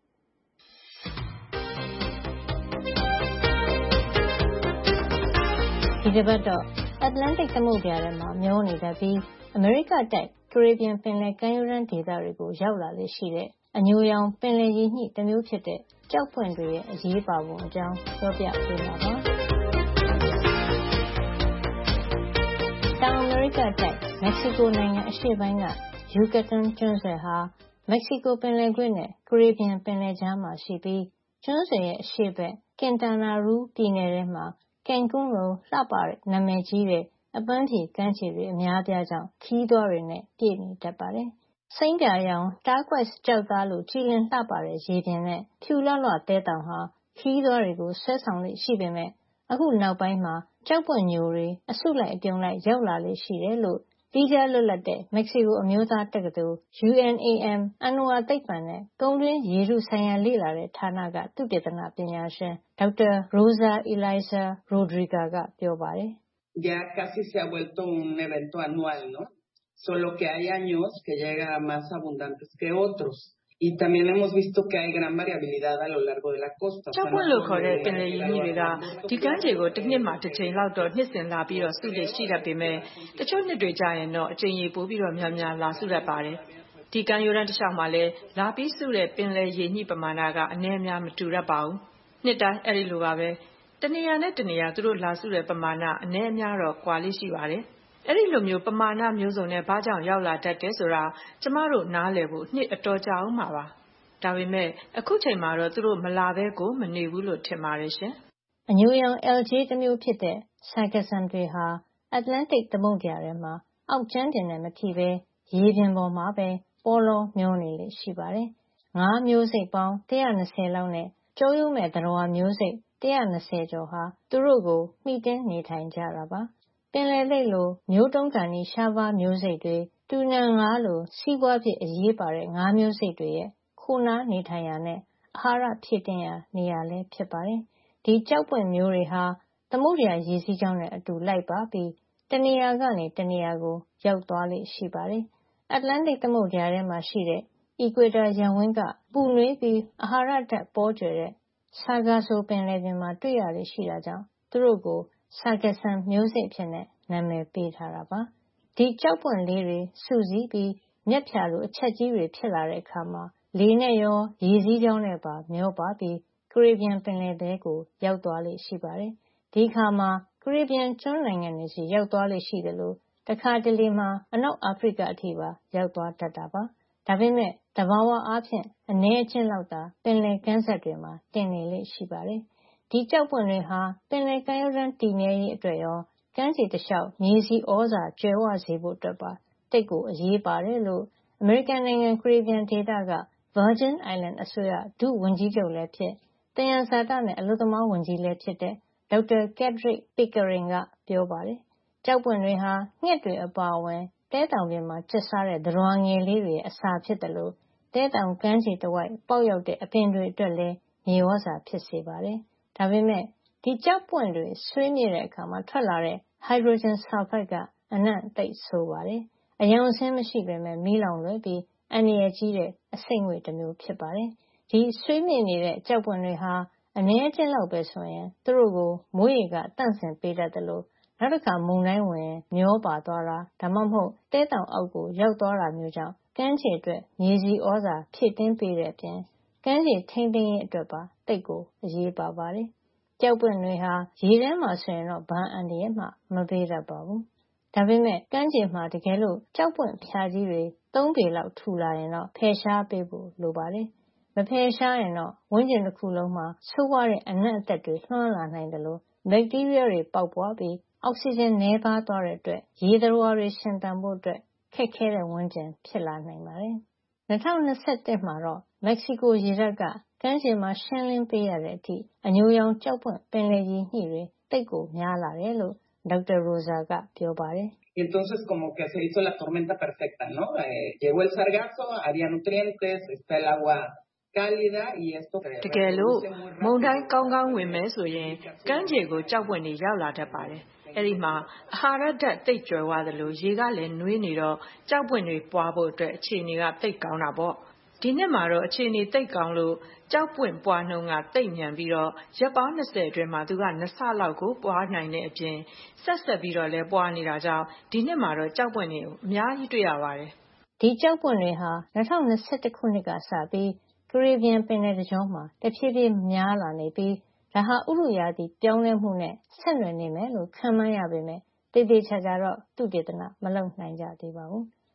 ဒီတစ်ပတ်တော့ Atlantic သမုဒ္ဒရာထဲမှာမျောနေတတ်ပြီးအမေရိကတိုက်ကရေဘီယံပင်လယ်ကမ်းရိုးတန်းဒေသတွေကိုရောက်လာလေရှိတဲ့အညိုရောင်ပင်လယ်ရေညှိတစ်မျိုးဖြစ်တဲ့ကျောက်ပွင့်တွေရဲ့အရေးပါပုံအကြောင်းပြောပြပေးပါပါ။တောင်အမေရိကတိုက်မက္ကဆီကိုနိုင်ငံအရှေ့ပိုင်းကယူကတန်ကျွန်းဆွယ်ဟာမမက္ကဆီကိုပင်လယ်ကွေ့နဲ့ကာရစ်ဘီယံပင်လယ်ကြားမှာရှိပြီးကျွန်းဆွယ်ရဲ့အရှေ့ဘက်ကင်တာနာရူပြည်နယ်ထဲမှာကင်ကွန်းလိုလှပတဲ့နာမည်ကြီးတဲ့အပန်းဖြေကမ်းခြေတွေအများအပြားကြောင့်ခရီးသွားတွေနဲ့ပြည့်နေတတ်ပါတယ်။စိမ်းပြာရောင်တားကွိုက်ကျောက်သားလိုကြည်လင်လှပတဲ့ရေပြင်နဲ့ဖြူလွှသဲတောင်ဟာခရီးသွားတွေကိုဆွဲဆောင်လေ့ရှိပေမဲ့အခုနောက်ပိုင်းမှာကျောက်ပွင့်ညိုတွေအစုလိုက်အပြုံလိုက်ရောက်လာလေ့ရှိတယ်လို့သီးခြားလွတ်လပ်တဲ့မက္ကဆီကိုအမျိုးသားတက္ကသိုလ် UNAM အဏ္ဏဝါသိပ္ပံနဲ့ကုန်းတွင်းရေထုဆိုင်ရာလေ့လာတဲ့ဌာနကသုတေသနပညာရှင်ဒေါက်တာ Rosa Eliza Rodriguez ကပြောပါတယ်။ Ya casi se ha vuelto un evento anual, ¿no? Solo que hay años que llega más abundantes que otros. Y también hemos visto que hay gran variabilidad a lo largo de la costa. ကျောက်ပွင့်လို့ခေါ်တဲ့ပင်လယ်ရေကြီးတွေကဒီကမ်းခြေကိုတစ်နှစ်မှတစ်ချိန်လောက်တော့နှစ်စဉ်လာပြီးတော့စုလေရှိတတ်ပေမဲ့တချို့နှစ်တွေကျရင်တော့အချိန်ရေပိုပြီးတော့များများလာစုတတ်ပါတယ်။ဒီကမ်းရိုးတန်းတစ်လျှောက်မှာလည်းလာပြီးစုတဲ့ပင်လယ်ရေညှိပမာဏကအနည်းအများမတူတတ်ပါဘူး။နှစ်တိုင်းအဲ့ဒီလိုပါပဲ။တနေရာနဲ့တနေရာသူတို့လာစုတဲ့ပမာဏအနည်းအများတော့ကွာလေးရှိပါတယ်။အဲ့ဒီလိုမျိုးပမာဏမျိုးစုံနဲ့ဘာကြောင့်ရောက်လာတတ်တယ်ဆိုတာကျမတို့နားလည်ဖို့နှစ်အတော်ကြာအောင်ပါပါ။ဒါပေမဲ့အခုချိန်မှာတော့သူတို့မလာဘဲကိုမနေဘူးလို့ထင်ပါတယ်ရှင်။အညိုရောင် algae တစ်မျိုးဖြစ်တဲ့ sargassum တွေဟာ Atlantic သမုဒ္ဒရာထဲမှာအောက်ကျမ်းပြင်နဲ့မထိဘဲရေပြင်ပေါ်မှာပဲပေါ်လောမျောနေလေ့ရှိပါတယ်။ငါးမျိုးစိတ်ပေါင်း120လောက်နဲ့ကျောရိုးမဲ့သတ္တဝါမျိုးစိတ်120ကျော်ဟာသူတို့ကိုမှီတင်းနေထိုင်ကြတာပါ။ပင်လယ်လိပ်လိုမျိုးတုံးကန်ဒီရှားပါးမျိုးစိတ်တွေတူနံငါးလိုစီးပွားဖြစ်အရေးပါတဲ့ငါးမျိုးစိတ်တွေရဲ့ခိုနားနေထိုင်ရာနဲ့အာဟာရဖြည့်တင်းရာနေရာလည်းဖြစ်ပါတယ်။ဒီကျောက်ပွင့်မျိုးတွေဟာသမုဒ္ဒရာရေစီးကြောင်းနဲ့အတူလိုက်ပါပြီးတနေရာကနေတနေရာကိုရောက်သွားလေ့ရှိပါတယ်။ Atlantic သမုဒ္ဒရာထဲမှာရှိတဲ့ Equator ရပ်ဝန်းကပူနွေးပြီးအာဟာရဓာတ်ပေါကြွယ်တဲ့ Sargasso ပင်လယ်ပြင်မှာတွေ့ရလေ့ရှိတာကြောင့်သူတို့ကို Sargassum မျိုးစိတ်အဖြစ်နဲ့နာမည်ပေးထားတာပါ။ဒီကျောက်ပွင့်လေးတွေစုစည်းပြီးမြက်ဖြာလိုအချက်ကြီးတွေဖြစ်လာတဲ့အခါမှာလေနဲ့ရောရေစီးကြောင်းနဲ့ပါမျောပါပြီးကာရစ်ဘီယံပင်လယ်ထဲကိုရောက်သွားလေ့ရှိပါတယ်။ဒီအခါမှာကာရစ်ဘီယံကျွန်းနိုင်ငံတွေစီရောက်သွားလေ့ရှိတယ်လို့တခါတလေမှာအနောက်အာဖရိကအထိပါရောက်သွားတတ်တာပါ။ဒါပေမဲ့သဘာဝအားဖြင့်အနည်းအကျဉ်းလောက်သာပင်လယ်ကမ်းစပ်တွေမှာတင်နေလေ့ရှိပါတယ်။ဒီကျောက်ပွင့်တွေဟာပင်လယ်ကမ်းရိုးတန်းတည်မြဲရေးအတွက်ရောကမ်းခြေတစ်လျှောက်မြေဆီဩဇာကြွယ်ဝစေဖို့အတွက်ပါတိတ်ကိုအရေးပါတယ်လို့အမေရိကန်နိုင်ငံကာရစ်ဘီယံဒေသက Virgin Island အစိုးရဒုဝန်ကြီးချုပ်လည်းဖြစ်သယံဇာတနဲ့အလုပ်သမားဝန်ကြီးလည်းဖြစ်တဲ့ဒေါက်တာ Cedric Pickering ကပြောပါတယ်။ကျောက်ပွင့်တွေဟာငှက်တွေအပါအဝင်တဲတောင်ပြင်မှာကျက်စားတဲ့သတ္တဝါငယ်လေးတွေရဲ့အစာဖြစ်တယ်လို့တဲတောင်ကမ်းခြေတစ်ဝိုက်ပေါက်ရောက်တဲ့အပင်တွေအတွက်လည်းမြေဩဇာဖြစ်စေပါတယ်။ဒါပေမဲ့ဒီကျောက်ပွင့်တွေဆွေးမြေ့တဲ့အခါမှာထွက်လာတဲ့ဟိုက်ဒရိုဂျင်ဆာလ်ဖိုက်ကအနံ့သိပ်ဆိုးပါတယ်။အယောင်အဆင်းမရှိပေမဲ့မီးလောင်လွယ်ပြီးအန္တရာယ်ကြီးတဲ့အဆိပ်ငွေ့တစ်မျိုးဖြစ်ပါတယ်။ဒီဆွေးမြေ့နေတဲ့ကျောက်ပွင့်တွေဟာအနည်းအကျဉ်းလောက်ပဲဆိုရင်သူတို့ကိုမိုးရေကတန့်စင်ပေးတတ်တယ်လို့နောက်တစ်ခါမုန်တိုင်းဝင်မျောပါသွားတာဒါမှမဟုတ်တဲတောင်အောက်ကိုရောက်သွားတာမျိုးကြောင့်ကမ်းခြေအတွက်မြေဆီဩဇာဖြည့်တင်းပေးတဲ့အပြင်ကမ်းခြေထိန်းသိမ်းရေးအတွက်ပါတိတ်ကိုအရေးပါပါတယ်။ကျောက်ပွင့်တွေဟာရေထဲမှာဆိုရင်တော့ဘာအန္တရာယ်မှမပေးတတ်ပါဘူး။ဒါပေမဲ့ကမ်းခြေမှာတကယ်လို့ကျောက်ပွင့်ဖြာကြီးတွေ3ပေလောက်ထူလာရင်တော့ဖယ်ရှားပေးဖို့လိုပါတယ်။မဖယ်ရှားရင်တော့ဝန်းကျင်တစ်ခုလုံးမှာဆိုးဝါးတဲ့အနံ့အသက်တွေလွှမ်းလာနိုင်တယ်လို့ဘက်တီးရီးယားတွေပေါက်ပွားပြီးအောက်ဆီဂျင်နည်းပါးသွားတဲ့အတွက်ရေသတ္တဝါတွေရှင်သန်ဖို့အတွက်ခက်ခဲတဲ့ဝန်းကျင်ဖြစ်လာနိုင်ပါတယ်။2021မှာတော့မက္ကဆီကိုရေတပ်ကကမ်းခြေမှာရှင်းလင်းပေးရတဲ့အထိအညိုရောင်ကျောက်ပွင့်ပင်လယ်ကြီးညှိတွေတိတ်ကိုများလာတယ်လို့ဒေါက်တာ Rosa ကပြောပါတယ်။ Entonces como que se hizo la tormenta perfecta, ¿no? Llegó el sargazo, había nutrientes, está el agua cálida y esto တကယ်လို့မုန်တိုင်းကောင်းကောင်းဝင်မယ်ဆိုရင်ကမ်းခြေကိုကြောက်ပွင့်တွေရောက်လာတတ်ပါတယ်။အဲဒီမှာအာဟာရဓာတ်သိပ်ကြွယ်ဝသလိုရေကလည်းနွေးနေတော့ကြောက်ပွင့်တွေပွားဖို့အတွက်အခြေအနေကသိပ်ကောင်းတာပေါ့။ဒီနှစ်မှာတော့အခြေအနေသိပ်ကောင်းလို့ကြောက်ပွင့်ပွားနှုန်းကသိပ်မြန်ပြီးတော့ရက်ပေါင်း20အတွင်းမှာသူက2ဆလောက်ကိုပွားနိုင်တဲ့အပြင်ဆက်ပြီးတော့လည်းပွားနေတာကြောင့်ဒီနှစ်မှာတော့ကြောက်ပွင့်တွေကိုအများကြီးတွေ့ရပါတယ်။ဒီကြောက်ပွင့်တွေဟာ2021ခုနှစ်ကစပြီးကာရစ်ဘီယံပင်လယ်တကြောမှာတဖြည်းဖြည်းများလာနေပြီးဒါဟာဥတုရာသီပြောင်းလဲမှုနဲ့ဆက်နွယ်နေမယ်လို့ခန့်မှန်းရပေမဲ့သေချာတော့သုတေသနမလုပ်နိုင်ကြသေးပါဘူး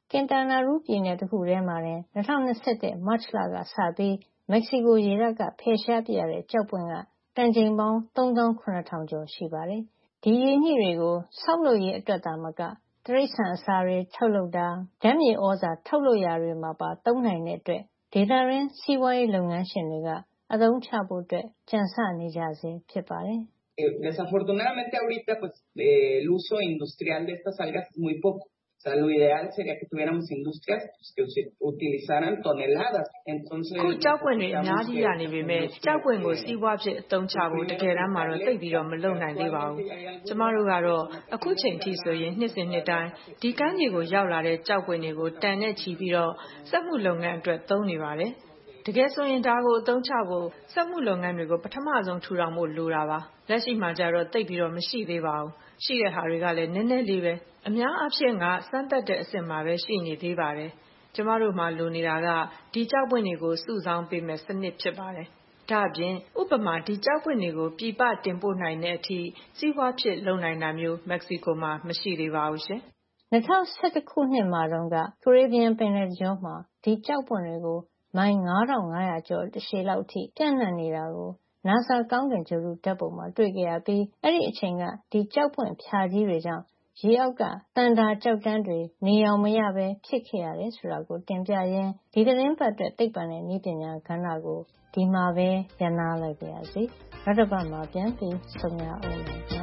ကင်တာနာရူးပြည်နယ်တခုထဲမှာတင်2021 မတ်လကစပြီးမက္ကဆီကိုရေတပ်ကဖယ်ရှားပစ်ရတဲ့ကျောက်ပွင့်ကတန်ချိန်ပေါင်း 37,000 ကျော်ရှိပါတယ်။ဒီရေညှိတွေကိုဆောက်လုပ်ရေးအတွက်သာမကတိရစ္ဆာန်အစာတွေထုတ်လုပ်တာဓာတ်မြေဩဇာထုတ်လုပ်ရာတွေမှာပါသုံးနိုင်တဲ့အတွက်ဒေသတွင်းစီးပွားရေးလုပ်ငန်းရှင်တွေကအသုံးချဖို့အတွက်ကြံစနေကြဆဲဖြစ်ပါတယ်။ Desafortunadamente ahorita pues el uso industrial de estas algas es muy poco. O sea, lo ideal sería que tuviéramos industrias pues, que utilizaran toneladas. Entonces, အခုကြောက်ပွင့်တွေအများကြီးရနေပေမဲ့ကြောက်ပွင့်ကိုစီးပွားဖြစ်အသုံးချဖို့တကယ်တမ်းမှာတော့သိပ်ပြီးတော့မလုံနိုင်သေးပါဘူး။ကျမတို့ကတော့အခုချိန်ထိဆိုရင်နှစ်စဉ်နှစ်တိုင်းဒီကမ်းခြေကိုရောက်လာတဲ့ကြောက်ပွင့်တွေကိုတန်နဲ့ချီပြီးတော့စက်မှုလုပ်ငန်းအတွက်သုံးနေပါတယ်။တကယ်ဆိုရင်ဒါကိုအသုံးချဖို့စက်မှုလုပ်ငန်းတွေကိုပထမဆုံးထူထောင်ဖို့လိုတာပါ။လက်ရှိမှာကျတော့သိပ်ပြီးတော့မရှိသေးပါဘူး။ရှိတဲ့ဟာတွေကလည်းနည်းနည်းလေးပဲအများအားဖြင့်ကစမ်းသပ်တဲ့အဆင့်မှာပဲရှိနေသေးပါတယ်။ကျမတို့မှလိုနေတာကဒီကြောက်ပွင့်တွေကိုစုဆောင်းပေးမဲ့စနစ်ဖြစ်ပါတယ်။ဒါ့အပြင်ဥပမာဒီကြောက်ပွင့်တွေကိုပြည်ပတင်ပို့နိုင်တဲ့အထိစီးပွားဖြစ်လုပ်နိုင်တာမျိုးမက္ကဆီကိုမှာမရှိသေးပါဘူးရှင်။2011ခုနှစ်မှာတော့ကကာရစ်ဘီယံပင်လယ်ကျွန်းမှာဒီကြောက်ပွင့်တွေကိုမိုင် 9,500 ကျော်ရှည်လောက်အထိပြန့်နှံ့နေတာကို NASA ကောင်းကင်ဂြိုဟ်တုဓာတ်ပုံမှာတွေ့ခဲ့ရပြီးအဲ့ဒီအချိန်ကဒီကြောက်ပွင့်ဖြာကြီးတွေကြောင့်ရေအောက်ကတန်တာကြောက်တန်းတွေနေအောင်မရပဲဖြစ်ခဲ့ရတယ်ဆိုတာကိုတင်ပြရင်းဒီသတင်းပတ်အတွက်သိပ္ပံနဲ့နည်းပညာကဏ္ဍကိုဒီမှာပဲရပ်နားလိုက်ပါရစေ။နောက်တစ်ပတ်မှာပြန်ပြီးဆုံရအောင်ပါ။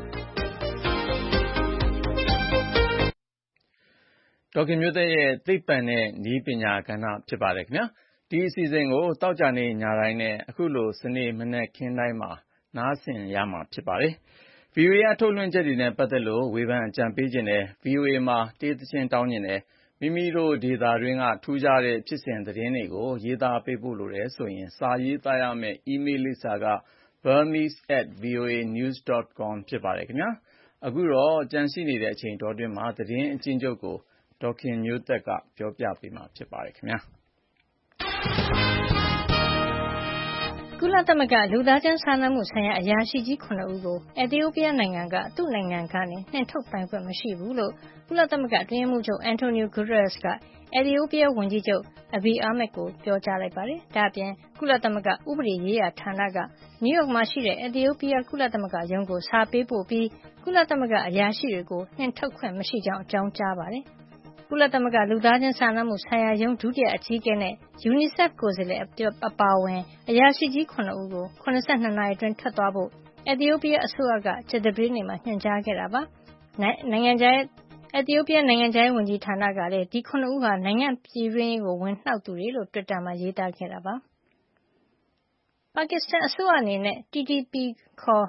ဒေါက်ခင်မျိုးသက်ရဲ့သိပ္ပံနဲ့နည်းပညာကဏ္ဍဖြစ်ပါတယ်ခင်ဗျာ။ဒီအစီအစဉ်ကိုသောကြာနေ့ညတိုင်းနဲ့အခုလိုစနေမနက်ခင်းတိုင်းမှာနားဆင်ရမှာဖြစ်ပါတယ်။ VOA အထုတ်လွှင့်ချက်တွေနဲ့ပတ်သက်လို့ဝေဖန်အကြံပေးခြင်းနဲ့ VOA မှာတေးသချင်းတောင်းခြင်းနဲ့မိမိတို့ဒေသတွင်းကထူးခြားတဲ့ဖြစ်စဉ်သတင်းတွေကိုရေးသားပေးဖို့လိုတယ်ဆိုရင်စာရေးသားရမယ့် email လိပ်စာက burmese@voanews.com ဖြစ်ပါတယ်ခင်ဗျာအခုတော့ကြံရှိနေတဲ့အချိန်တော်တွင်းမှာသတင်းအကျဉ်းချုပ်ကိုဒေါက်ခင်မျိုးသက်ကပြောပြပေးမှာဖြစ်ပါတယ်ခင်ဗျာကုလသမဂ္ဂလူသားချင်းစာနာမှုဆိုင်ရာအရာရှိကြီး9ဦးကိုအက်သီယိုးပီးယားနိုင်ငံကသူ့နိုင်ငံကနေနှင်ထုတ်ပိုင်ခွင့်မရှိဘူးလို့ကုလသမဂ္ဂအတွင်းရေးမှူးချုပ်အန်တိုနီယိုဂူတာရက်စ်ကအက်သီယိုးပီးယားဝန်ကြီးချုပ်အဘီအာမက်ကိုပြောကြားလိုက်ပါတယ်။ဒါ့အပြင်ကုလသမဂ္ဂဥပဒေရေးရာဌာနကနယူးယောက်မှာရှိတဲ့အက်သီယိုးပီးယားကုလသမဂ္ဂရုံးကိုစာပေးပို့ပြီးကုလသမဂ္ဂအရာရှိတွေကိုနှင်ထုတ်ခွင့်မရှိကြောင်းအကြောင်းကြားပါတယ်။ကုလသမဂ္ဂလူသားချင်းစာနာမှုဆိုင်ရာရုံးဒုတိယအကြီးအကဲနဲ့ UNICEF ကိုယ်စားလှယ်အပါအဝင်အရာရှိကြီး9ဦးကို82နာရီအတွင်းထွက်သွားဖို့အက်သီယိုးပီးယားအစိုးရကကြာသပတေးနေ့မှာညွှန်ကြားခဲ့တာပါ။အက်သီယိုးပီးယားနိုင်ငံခြားရေးဝန်ကြီးဌာနကလည်းဒီ9ဦးဟာနိုင်ငံပြည်တွင်းရေးကိုဝင်နှောက်သူတွေလို့တွစ်တာမှာရေးသားခဲ့တာပါ။ပါကစ္စတန်အစိုးရအနေနဲ့ TTP ခေါ်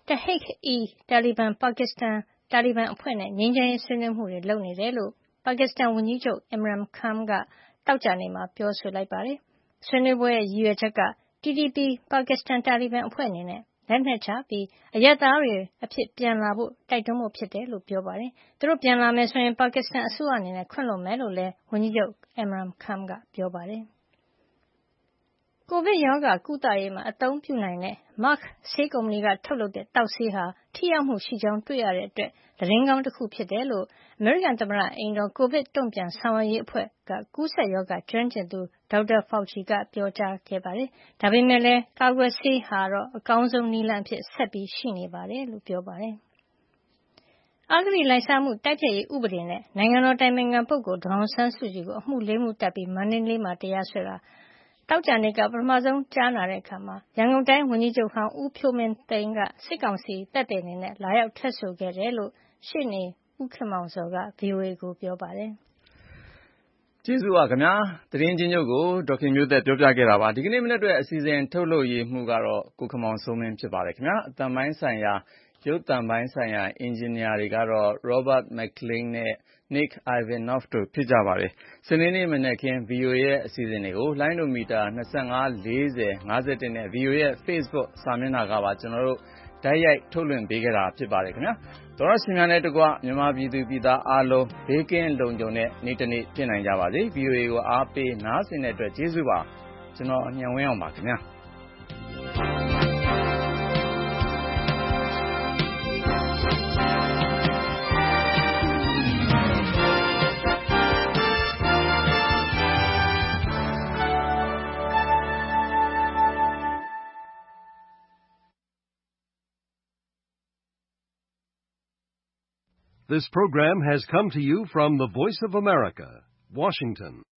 Tehreek-e-Taliban Pakistan တာလီဘန်အဖွဲ့နဲ့ငြိမ်းချမ်းရေးဆွေးနွေးမှုတွေလုပ်နေတယ်လို့ပါကစ္စတန်ဝန်ကြီးချုပ် Imran Khan ကသောကြာနေ့မှာပြောဆိုလိုက်ပါတယ်။ဆွေးနွေးပွဲရဲ့ရည်ရွယ်ချက်က TTP ပါကစ္စတန်တာလီဘန်အဖွဲ့အနေနဲ့လက်နက်ချပြီးအရပ်သားတွေအဖြစ်ပြန်လာဖို့တိုက်တွန်းဖို့ဖြစ်တယ်လို့ပြောပါတယ်။သူတို့ပြန်လာမယ်ဆိုရင်ပါကစ္စတန်အစိုးရအနေနဲ့ခွင့်လွှတ်မယ်လို့လည်းဝန်ကြီးချုပ် Imran Khan ကပြောပါတယ်။ကိုဗစ်ရောဂါကုသရေးမှာအသုံးပြုနိုင်တဲ့ Merck ဆေးကုမ္ပဏီကထုတ်လုပ်တဲ့သောက်ဆေးဟာထိရောက်မှုရှိကြောင်းတွေ့ရတဲ့အတွက်သတင်းကောင်းတစ်ခုဖြစ်တယ်လို့အမေရိကန်သမ္မတအိမ်တော်ကိုဗစ်တုံ့ပြန်ဆောင်ရွက်ရေးအဖွဲ့ကကူးစက်ရောဂါကျွမ်းကျင်သူဒေါက်တာဖောက်ချီကပြောကြားခဲ့ပါတယ်။ဒါပေမဲ့လည်းကာကွယ်ဆေးဟာတော့အကောင်းဆုံးနည်းလမ်းအဖြစ်ဆက်ပြီးရှိနေပါတယ်လို့ပြောပါတယ်။အဂတိလိုက်စားမှုတိုက်ဖျက်ရေးဥပဒေနဲ့နိုင်ငံတော်တိုင်ပင်ခံပုဂ္ဂိုလ်ဒေါ်အောင်ဆန်းစုကြည်ကိုအမှု၄မှုတပ်ပြီးမန္တလေးမှာတရားစွဲတာတောက်ကြနေကပထမဆုံးကြားနာတဲ့အခါမှာရန်ကုန်တိုင်းဝန်ကြီးချုပ်ဟောင်းဦးဖြိုးမင်းသိန်းကစစ်ကောင်စီတပ်တွေအနေနဲ့လာရောက်ထွက်ဆိုခဲ့တယ်လို့ရှေ့နေဦးခင်မောင်စောက VOA ကိုပြောပါတယ်။ကျေးဇူးပါခင်ဗျာ။သတင်းချင်းချုပ်ကိုဒေါက်ခင်မျိုးသက်ပြောပြခဲ့တာပါ။ဒီကနေ့မနေ့အတွက်အစီအစဉ်ထုတ်လုပ်ရေးမှုကတော့ကိုခင်မောင်စိုးမင်းဖြစ်ပါတယ်ခင်ဗျာ။အသံပိုင်းဆိုင်ရာရုပ်သံပိုင်းဆိုင်ရာအင်ဂျင်နီယာတွေကတော့ Robert McLean နဲ့ Nick Ivanov တို့ဖြစ်ကြပါတယ်။စနေနေ့မနက်ခင်း VOA ရဲ့အစီအစဉ်တွေကိုလိုင်းဒိုမီတာ25 40 51နဲ့ VOA ရဲ့ Facebook စာမျက်နှာကပါကျွန်တော်တို့တိုက်ရိုက်ထုတ်လွှင့်ပေးခဲ့တာဖြစ်ပါတယ်ခင်ဗျာ။သောရရှင်များနဲ့တကွမြန်မာပြည်သူပြည်သားအားလုံးဘေးကင်းလုံခြုံတဲ့နေ့တစ်နေ့ဖြစ်နိုင်ကြပါစေ။ VOA ကိုအားပေးနားဆင်တဲ့အတွက်ကျေးဇူးပါ။ကျွန်တော်ညံဝင်းအောင်ပါခင်ဗျာ။ This program has come to you from the Voice of America, Washington.